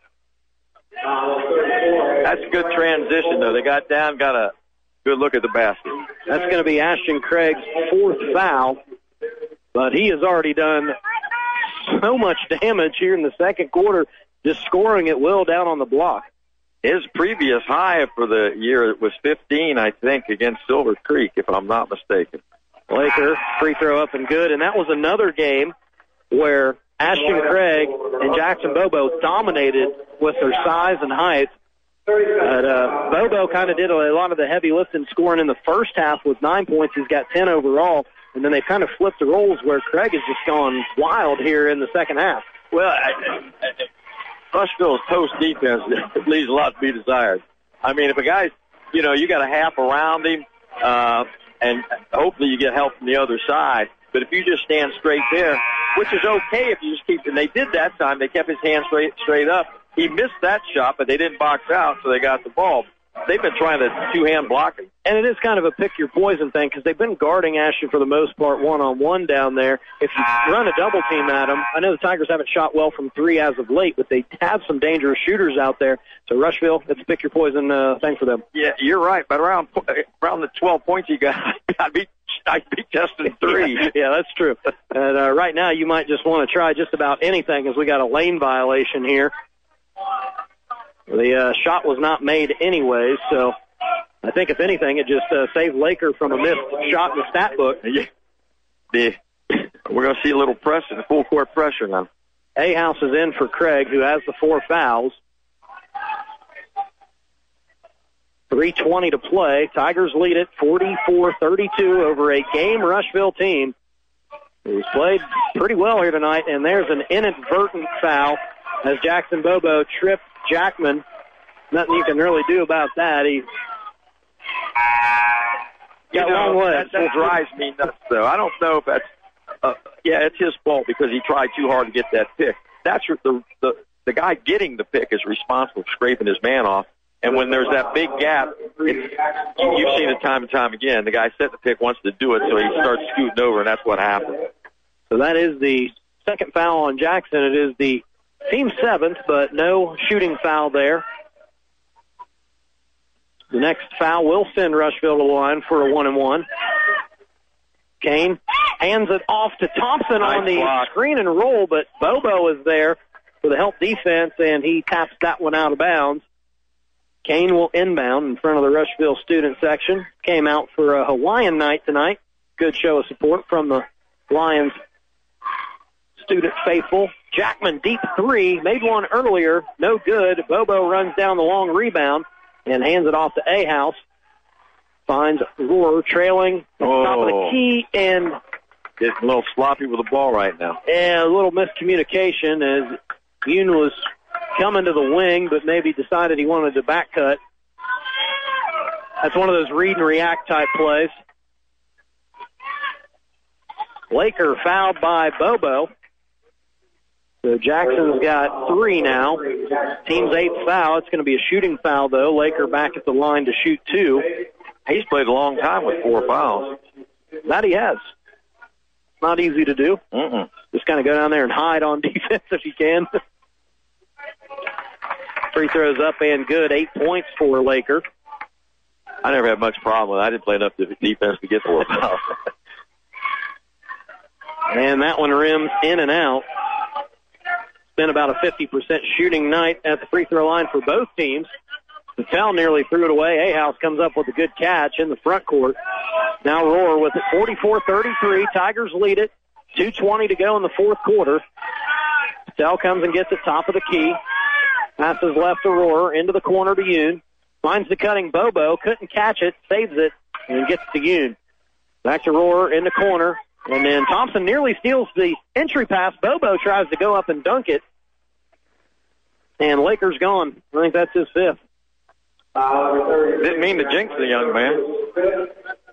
That's a good transition, though. They got down, got a good look at the basket. That's going to be Ashton Craig's 4th foul, but he has already done so much damage here in the second quarter, just scoring at will down on the block. His previous high for the year was 15, I think, against Silver Creek, if I'm not mistaken. Laker, free throw up and good, and that was another game where Ashton Craig and Jackson Bobo dominated with their size and height. But Bobo kind of did a lot of the heavy lifting, scoring in the first half with 9 points. He's got 10 overall. And then they kind of flipped the roles where Craig has just gone wild here in the second half. Well, Rushville's post defense leaves a lot to be desired. I mean, if a guy's, you got a half around him, and hopefully you get help from the other side. But if you just stand straight there, which is okay if you just keep, and they did that time, they kept his hand straight up. He missed that shot, but they didn't box out, so they got the ball. They've been trying to two-hand block him. And it is kind of a pick-your-poison thing because they've been guarding Ashton for the most part one-on-one down there. If you run a double team at them, I know the Tigers haven't shot well from 3 as of late, but they have some dangerous shooters out there. So Rushville, it's a pick-your-poison thing for them. Yeah, you're right, but around the 12 points you got, I beat Justin 3. Yeah, that's true. And right now you might just want to try just about anything as we got a lane violation here. The shot was not made anyways, so I think if anything, it just saved Laker from a missed shot in the stat book. Yeah. We're going to see a little pressure, full court pressure now. A-House is in for Craig, who has the 4 fouls. 3:20 to play. Tigers lead it 44-32 over a game Rushville team who's played pretty well here tonight, and there's an inadvertent foul as Jackson Bobo tripped Jackman. Nothing you can really do about that. He got long legs. That drives me nuts, though. I don't know if that's it's his fault because he tried too hard to get that pick. That's the guy getting the pick is responsible for scraping his man off. And when there's that big gap, you've seen it time and time again. The guy set the pick, wants to do it, so he starts scooting over, and that's what happened. So that is the second foul on Jackson. It is the team 7th, but no shooting foul there. The next foul will send Rushville to the line for a 1-and-1. Kane hands it off to Thompson on the screen and roll, but Bobo is there for the help defense, and he taps that one out of bounds. Kane will inbound in front of the Rushville student section. Came out for a Hawaiian night tonight. Good show of support from the Lions student faithful. Jackman, deep 3, made one earlier, no good. Bobo runs down the long rebound and hands it off to A-House. Finds Rohr trailing at the top of the key and getting a little sloppy with the ball right now. Yeah, a little miscommunication as Yoon was coming to the wing, but maybe decided he wanted to back cut. That's one of those read and react type plays. Laker fouled by Bobo. So Jackson's got 3 now. Team's 8th foul. It's going to be a shooting foul, though. Laker back at the line to shoot 2. He's played a long time with 4 fouls. That he has. Not easy to do. Just kind of go down there and hide on defense if you can. Free throws up and good. 8 points for Laker. I never had much problem with it. I didn't play enough defense to get the foul. And that one rims in and out. It's been about a 50% shooting night at the free throw line for both teams. Patel nearly threw it away. A-House comes up with a good catch in the front court. Now Rohr with it, 44-33. Tigers lead it. 2:20 to go in the fourth quarter. Patel comes and gets it top of the key. Passes left to Rohr, into the corner to Yoon. Finds the cutting Bobo, couldn't catch it, saves it, and gets to Yoon. Back to Rohr in the corner. And then Thompson nearly steals the entry pass. Bobo tries to go up and dunk it. And Laker's gone. I think that's his fifth. Didn't mean to jinx the young man.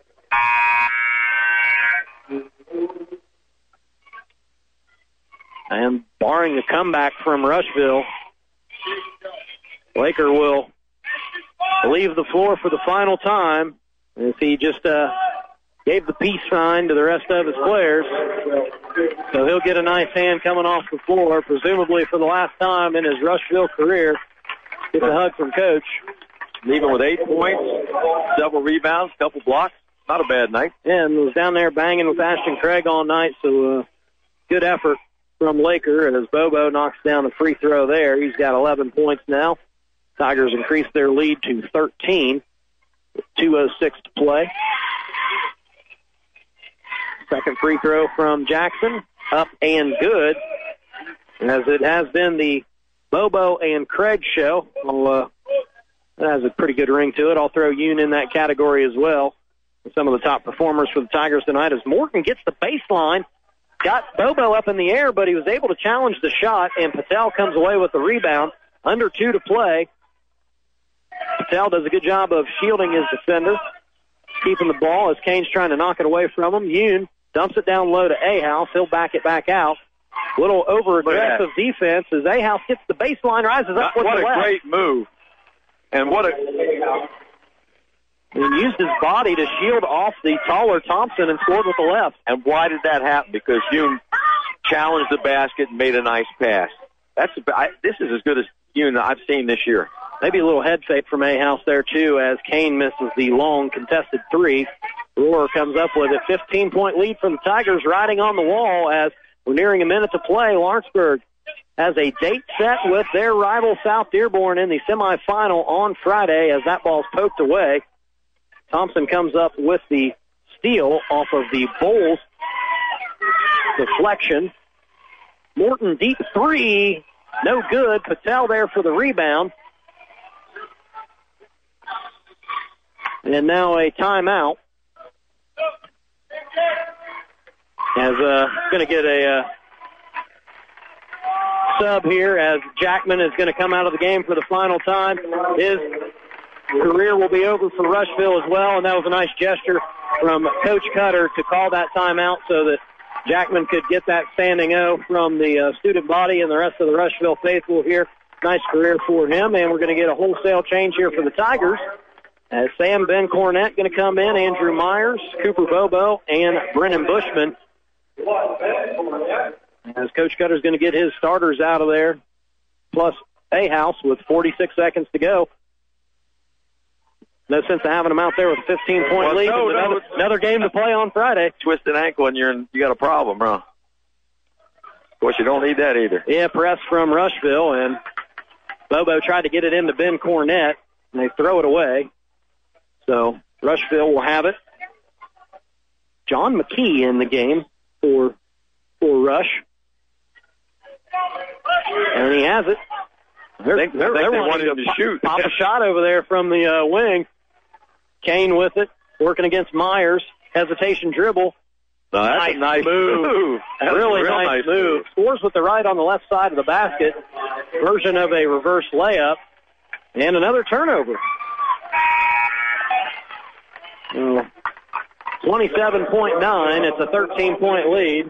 And barring a comeback from Rushville, Laker will leave the floor for the final time as he just gave the peace sign to the rest of his players. So he'll get a nice hand coming off the floor, presumably for the last time in his Rushville career. Gets a hug from Coach. Even with 8 points, several rebounds, couple blocks, not a bad night. Yeah, and was down there banging with Ashton Craig all night, so good effort from Laker as Bobo knocks down the free throw there. He's got 11 points now. Tigers increase their lead to 13 with 2:06 to play. Second free throw from Jackson, up and good, as it has been the Bobo and Craig show. That has a pretty good ring to it. I'll throw Yoon in that category as well. Some of the top performers for the Tigers tonight as Morton gets the baseline. Got Bobo up in the air, but he was able to challenge the shot, and Patel comes away with the rebound. Under 2 to play. Patel does a good job of shielding his defender, keeping the ball as Kane's trying to knock it away from him. Yoon dumps it down low to A-House. He'll back it back out. Little over-aggressive defense as A-House gets the baseline, rises up with the left. What a great move. And he used his body to shield off the taller Thompson and scored with the left. And why did that happen? Because Yoon challenged the basket and made a nice pass. This is as good as Yoon I've seen this year. Maybe a little head fake from A-House there, too, as Kane misses the long contested three. Rohr comes up with a 15-point lead for the Tigers, riding on the wall as we're nearing a minute to play. Lawrenceburg has a date set with their rival South Dearborn in the semifinal on Friday as that ball's poked away. Thompson comes up with the steal off of the Bulls deflection. Morton deep three, no good. Patel there for the rebound. And now a timeout. As going to get a sub here as Jackman is going to come out of the game for the final time. His career will be over for Rushville as well, and that was a nice gesture from Coach Cutter to call that timeout so that Jackman could get that standing O from the student body and the rest of the Rushville faithful here. Nice career for him, and we're going to get a wholesale change here for the Tigers. As Sam Ben Cornett going to come in, Andrew Myers, Cooper Bobo, and Brennan Bushman. As Coach Cutter's going to get his starters out of there, plus A-House with 46 seconds to go. No sense of having them out there with a 15-point lead. Another game to play on Friday. Twisted ankle and you got a problem, bro. Of course, you don't need that either. Yeah, press from Rushville, and Bobo tried to get it into Ben Cornett, and they throw it away. So Rushville will have it. John McKee in the game for Rush. And he has it. I think they wanted him to shoot. Pop a shot over there from the wing. Kane with it, working against Myers. Hesitation dribble. No, that's a nice move. That's Really a real nice move. Scores with the right on the left side of the basket. Version of a reverse layup. And another turnover. 27.9. It's a 13-point lead.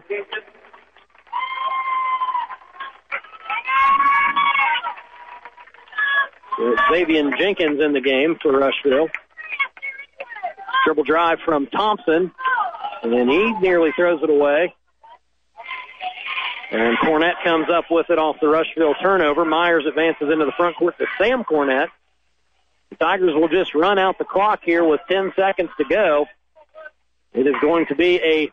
Xavier Jenkins in the game for Rushville. Dribble drive from Thompson, and then he nearly throws it away. And Cornett comes up with it off the Rushville turnover. Myers advances into the front court to Sam Cornett. The Tigers will just run out the clock here with 10 seconds to go. It is going to be a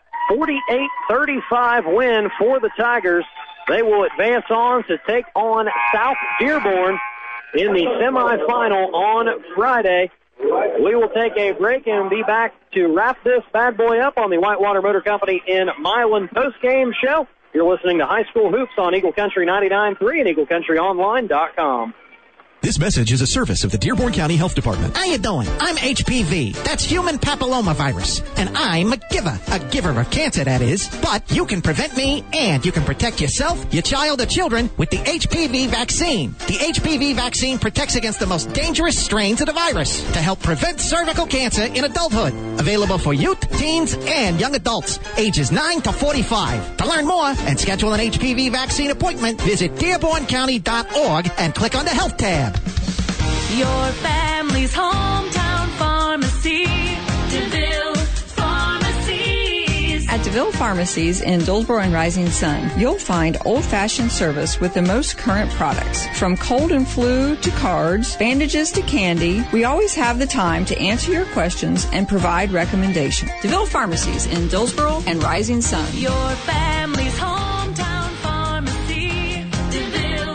48-35 win for the Tigers. They will advance on to take on South Dearborn in the semifinal on Friday. We will take a break and be back to wrap this bad boy up on the Whitewater Motor Company in Milan postgame show. You're listening to High School Hoops on Eagle Country 99.3 and EagleCountryOnline.com. This message is a service of the Dearborn County Health Department. How you doing? I'm HPV. That's human papillomavirus. And I'm a giver of cancer, that is. But you can prevent me, and you can protect yourself, your child, or children with the HPV vaccine. The HPV vaccine protects against the most dangerous strains of the virus to help prevent cervical cancer in adulthood. Available for youth, teens, and young adults, ages 9 to 45. To learn more and schedule an HPV vaccine appointment, visit DearbornCounty.org and click on the Health tab. Your family's hometown pharmacy, DeVille Pharmacies. At DeVille Pharmacies in Dillsboro and Rising Sun, you'll find old-fashioned service with the most current products. From cold and flu to cards, bandages to candy, we always have the time to answer your questions and provide recommendations. DeVille Pharmacies in Dillsboro and Rising Sun. Your family's hometown pharmacy, DeVille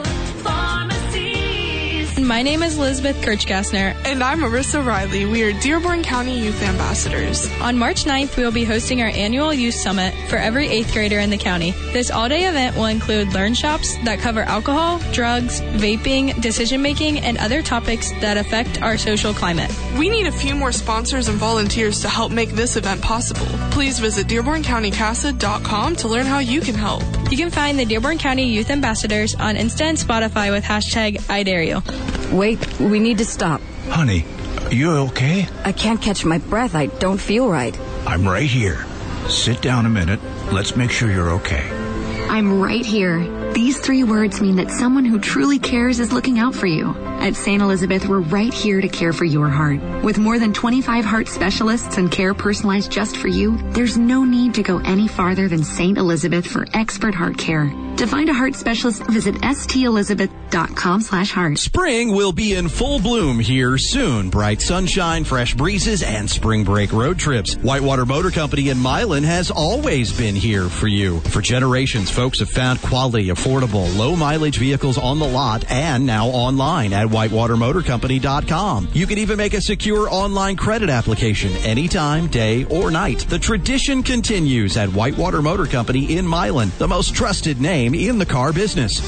Pharmacies. My name is Elizabeth Kirchgassner. And I'm Marissa Riley. We are Dearborn County Youth Ambassadors. On March 9th, we will be hosting our annual Youth Summit for every 8th grader in the county. This all-day event will include learn shops that cover alcohol, drugs, vaping, decision-making, and other topics that affect our social climate. We need a few more sponsors and volunteers to help make this event possible. Please visit DearbornCountyCASA.com to learn how you can help. You can find the Dearborn County Youth Ambassadors on Insta and Spotify with hashtag #IDareYou. Wait, we need to stop. Honey, you okay? I can't catch my breath. I don't feel right. I'm right here. Sit down a minute. Let's make sure you're okay. I'm right here. These 3 words mean that someone who truly cares is looking out for you. At St. Elizabeth, we're right here to care for your heart. With more than 25 heart specialists and care personalized just for you, there's no need to go any farther than St. Elizabeth for expert heart care. To find a heart specialist, visit stelizabeth.com/heart. Spring will be in full bloom here soon. Bright sunshine, fresh breezes, and spring break road trips. Whitewater Motor Company in Milan has always been here for you. For generations, folks have found quality, affordable, low-mileage vehicles on the lot and now online at whitewatermotorcompany.com. You can even make a secure online credit application anytime, day or night. The tradition continues at Whitewater Motor Company in Milan, the most trusted name in the car business.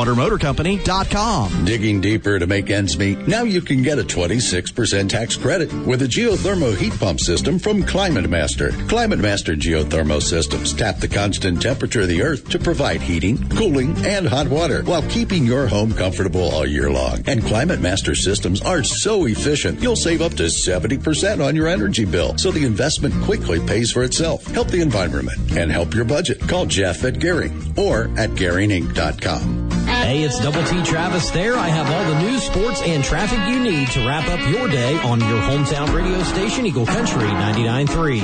whitewatermotorcompany.com. Digging deeper to make ends meet? Now you can get a 26% tax credit with a geothermal heat pump system from Climate Master. Climate Master geothermal systems tap the constant temperature of the earth to provide heating, cooling, and hot water while keeping your home comfortable all year long. And Climate Master systems are so efficient, you'll save up to 70% on your energy bill. So the investment quickly pays for itself. Help the environment and help your budget. Call Jeff at Gehring or at GehringInc.com. Hey, it's Double T Travis there. I have all the news, sports, and traffic you need to wrap up your day on your hometown radio station, Eagle Country 99.3.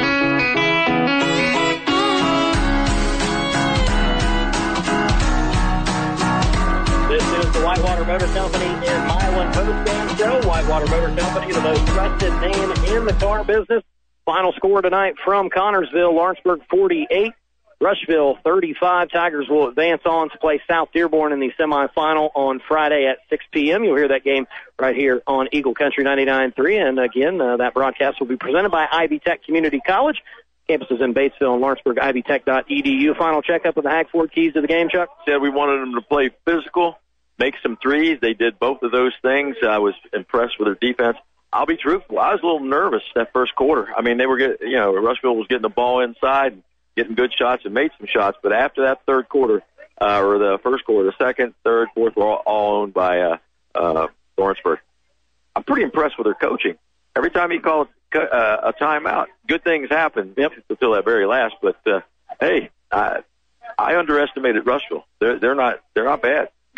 This is the Whitewater Motor Company in Milan postgame show. Whitewater Motor Company, the most trusted name in the car business. Final score tonight from Connorsville, Lawrenceburg 48. Rushville 35. Tigers will advance on to play South Dearborn in the semifinal on Friday at 6 p.m. You'll hear that game right here on Eagle Country 99.3. And again, that broadcast will be presented by Ivy Tech Community College. Campuses in Batesville and Lawrenceburg, ivytech.edu. Final checkup of the Hagford keys to the game, Chuck? Said we wanted them to play physical, make some threes. They did both of those things. I was impressed with their defense. I'll be truthful. I was a little nervous that first quarter. I mean, they were getting, Rushville was getting the ball inside, getting good shots and made some shots. But after that third quarter, or the first quarter, the second, third, fourth were all owned by Lawrenceburg. I'm pretty impressed with their coaching. Every time he called a timeout, good things happen. Yep. Until that very last. But hey, I underestimated Rushville. They're not bad.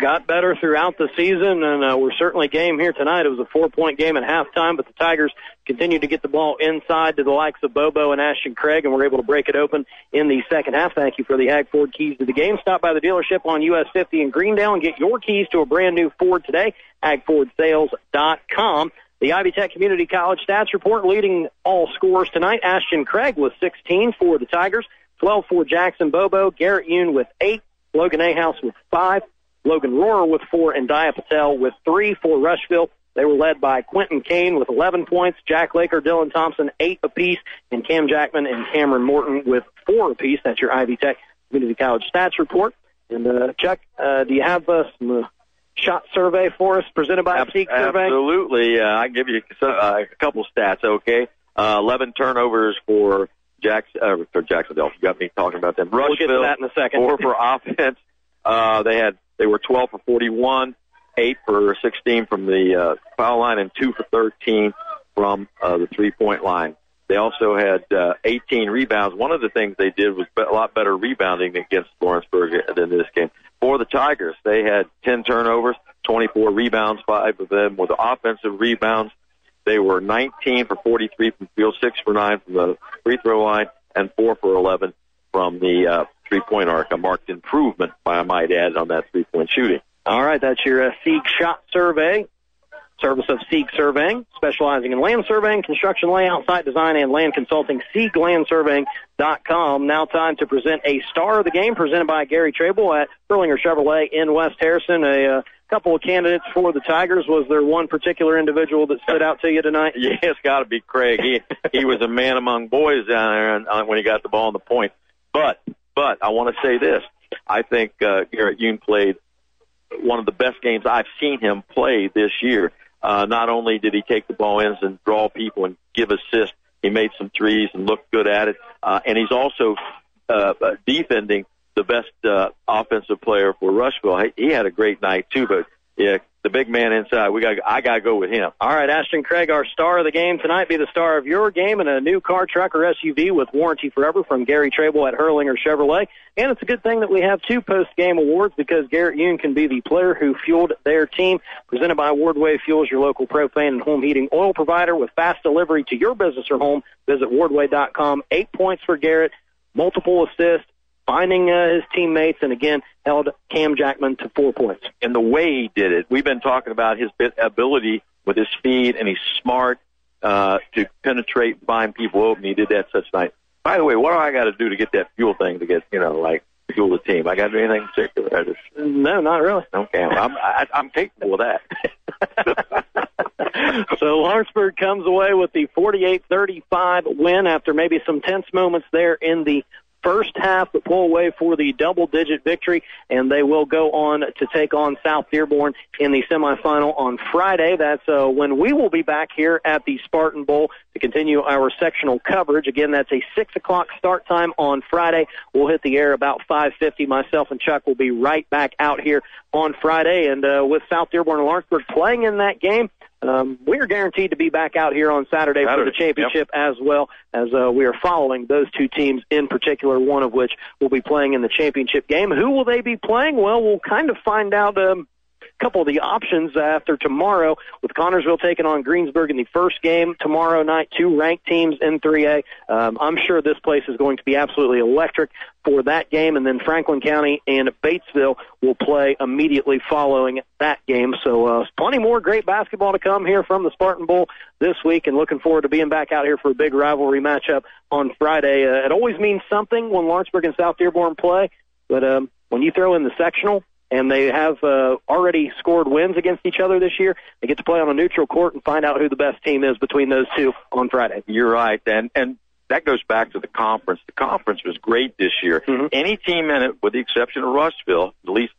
got better throughout the season, and we're certainly game here tonight. It was a 4-point game at halftime, but the Tigers continued to get the ball inside to the likes of Bobo and Ashton Craig, and were able to break it open in the second half. Thank you for the Ag Ford keys to the game. Stop by the dealership on US 50 in Greendale and get your keys to a brand new Ford today. AgFordSales.com. The Ivy Tech Community College stats report leading all scores tonight. Ashton Craig with 16 for the Tigers, 12 for Jackson Bobo, Garrett Yoon with 8, Logan Ahaus with 5, Logan Rohrer with 4, and Dia Patel with 3 for Rushville. They were led by Quentin Kane with 11 points, Jack Laker, Dylan Thompson, 8 apiece, and Cam Jackman and Cameron Morton with 4 apiece. That's your Ivy Tech Community College stats report. And, Chuck, do you have some shot survey for us presented by Seek Survey? Absolutely. I can give you a couple stats, okay? 11 turnovers for Jacksonville. You got me talking about them. Rushville, we'll get to that in a second. 4 for offense. They were 12 for 41, 8 for 16 from the foul line, and 2 for 13 from the three-point line. They also had 18 rebounds. One of the things they did was a lot better rebounding against Lawrenceburg than this game. For the Tigers, they had 10 turnovers, 24 rebounds, 5 of them were the offensive rebounds. They were 19 for 43 from field, 6 for 9 from the free throw line, and 4 for 11 from the three-point arc. A marked improvement, I might add, on that three-point shooting. All right, that's your Sieg Shot Survey. Service of Sieg Surveying, specializing in land surveying, construction layout, site design, and land consulting. SiegLandSurveying.com. Now time to present a star of the game presented by Gary Trable at Burlinger Chevrolet in West Harrison. A couple of candidates for the Tigers. Was there one particular individual that stood out to you tonight? Yeah, it's got to be Craig. He was a man among boys down there when he got the ball on the point. But I want to say this. I think Garrett Yoon played one of the best games I've seen him play this year. Not only did he take the ball in and draw people and give assists, he made some threes and looked good at it. And he's also defending the best offensive player for Rushville. He had a great night, too, but yeah, the big man inside, I got to go with him. All right, Ashton Craig, our star of the game tonight. Be the star of your game in a new car, truck, or SUV with warranty forever from Gary Trable at Hurlinger Chevrolet. And it's a good thing that we have 2 post-game awards because Garrett Yoon can be the player who fueled their team. Presented by Wardway Fuels, your local propane and home heating oil provider with fast delivery to your business or home. Visit wardway.com. 8 points for Garrett, multiple assists, finding his teammates, and again, held Cam Jackman to 4 points. And the way he did it, we've been talking about his ability with his speed, and he's smart to penetrate and find people open. He did that such night. By the way, what do I got to do to get that fuel thing to get, fuel the team? I got to do anything particular? No, not really. Okay, I'm capable of that. So Lawrenceburg comes away with the 48-35 win after maybe some tense moments there in the first half, but pull away for the double-digit victory, and they will go on to take on South Dearborn in the semifinal on Friday. That's when we will be back here at the Spartan Bowl to continue our sectional coverage. Again, that's a 6 o'clock start time on Friday. We'll hit the air about 5:50. Myself and Chuck will be right back out here on Friday, and with South Dearborn and Lawrenceburg playing in that game, we are guaranteed to be back out here on Saturday for the championship, as well as we are following those 2 teams in particular, one of which will be playing in the championship game. Who will they be playing? Well, we'll kind of find out a couple of the options after tomorrow, with Connorsville taking on Greensburg in the first game tomorrow night, 2 ranked teams in 3A. I'm sure this place is going to be absolutely electric for that game, and then Franklin County and Batesville will play immediately following that game. So plenty more great basketball to come here from the Spartan Bowl this week, and looking forward to being back out here for a big rivalry matchup on Friday. It always means something when Lawrenceburg and South Dearborn play, but when you throw in the sectional, and they have already scored wins against each other this year, they get to play on a neutral court and find out who the best team is between those 2 on Friday. You're right, and that goes back to the conference. The conference was great this year. Mm-hmm. Any team in it, with the exception of Rushville, at least,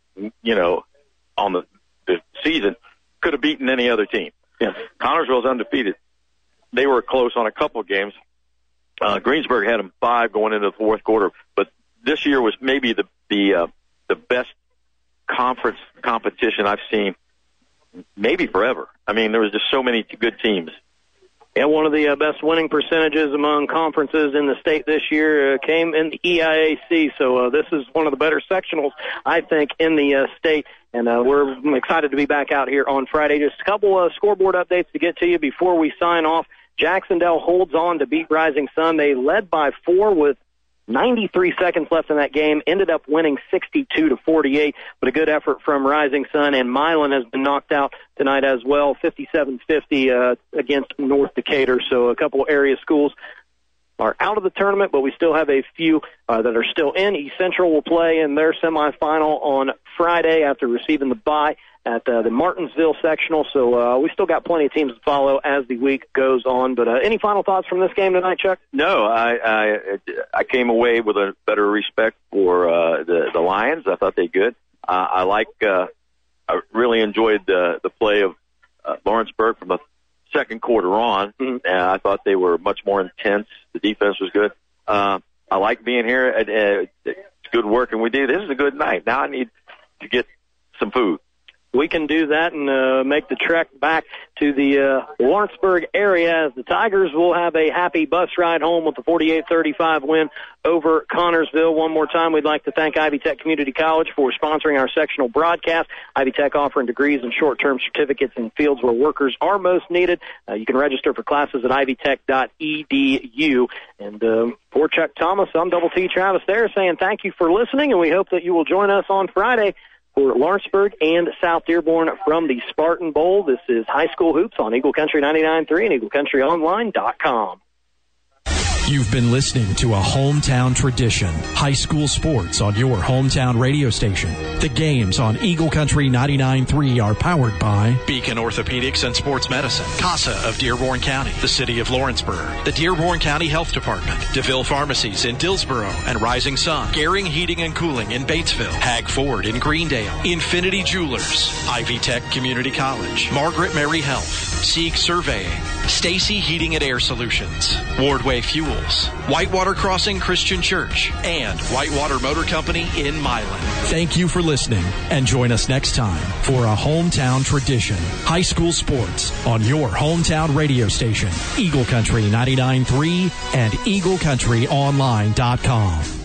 on the season, could have beaten any other team. Yeah. Connorsville's undefeated. They were close on a couple of games. Greensburg had them 5 going into the fourth quarter, but this year was maybe the best conference competition I've seen maybe forever. I mean, there was just so many good teams. Yeah, one of the best winning percentages among conferences in the state this year came in the EIAC. So this is one of the better sectionals, I think, in the state. And we're excited to be back out here on Friday. Just a couple scoreboard updates to get to you before we sign off. Jacksonville holds on to beat Rising Sun. They led by 4 with 93 seconds left in that game, ended up winning 62-48, but a good effort from Rising Sun, and Milan has been knocked out tonight as well, 57-50 against North Decatur. So a couple area schools are out of the tournament, but we still have a few that are still in. East Central will play in their semifinal on Friday after receiving the bye at the Martinsville sectional. So we still got plenty of teams to follow as the week goes on. But any final thoughts from this game tonight, Chuck? No, I came away with a better respect for the Lions. I thought they good. I really enjoyed the play of Lawrenceburg from the second quarter on. Mm-hmm. I thought they were much more intense. The defense was good. I like being here. It's good work, and we do. This is a good night. Now I need to get some food. We can do that and make the trek back to the Lawrenceburg area as the Tigers will have a happy bus ride home with the 48-35 win over Connorsville. One more time, we'd like to thank Ivy Tech Community College for sponsoring our sectional broadcast. Ivy Tech offering degrees and short-term certificates in fields where workers are most needed. You can register for classes at ivytech.edu. And for Chuck Thomas, I'm Double T Travis there saying thank you for listening, and we hope that you will join us on Friday for Lawrenceburg and South Dearborn from the Spartan Bowl. This is High School Hoops on Eagle Country 99.3 and EagleCountryOnline.com. You've been listening to a hometown tradition. High school sports on your hometown radio station. The games on Eagle Country 99.3 are powered by Beacon Orthopedics and Sports Medicine, CASA of Dearborn County, the City of Lawrenceburg, the Dearborn County Health Department, DeVille Pharmacies in Dillsboro and Rising Sun, Gehring Heating and Cooling in Batesville, Hag Ford in Greendale, Infinity Jewelers, Ivy Tech Community College, Margaret Mary Health, Sieg Surveying, Stacy Heating and Air Solutions, Wardway Fuels, Whitewater Crossing Christian Church, and Whitewater Motor Company in Milan. Thank you for listening, and join us next time for a hometown tradition. High school sports on your hometown radio station, Eagle Country 99.3 and EagleCountryOnline.com.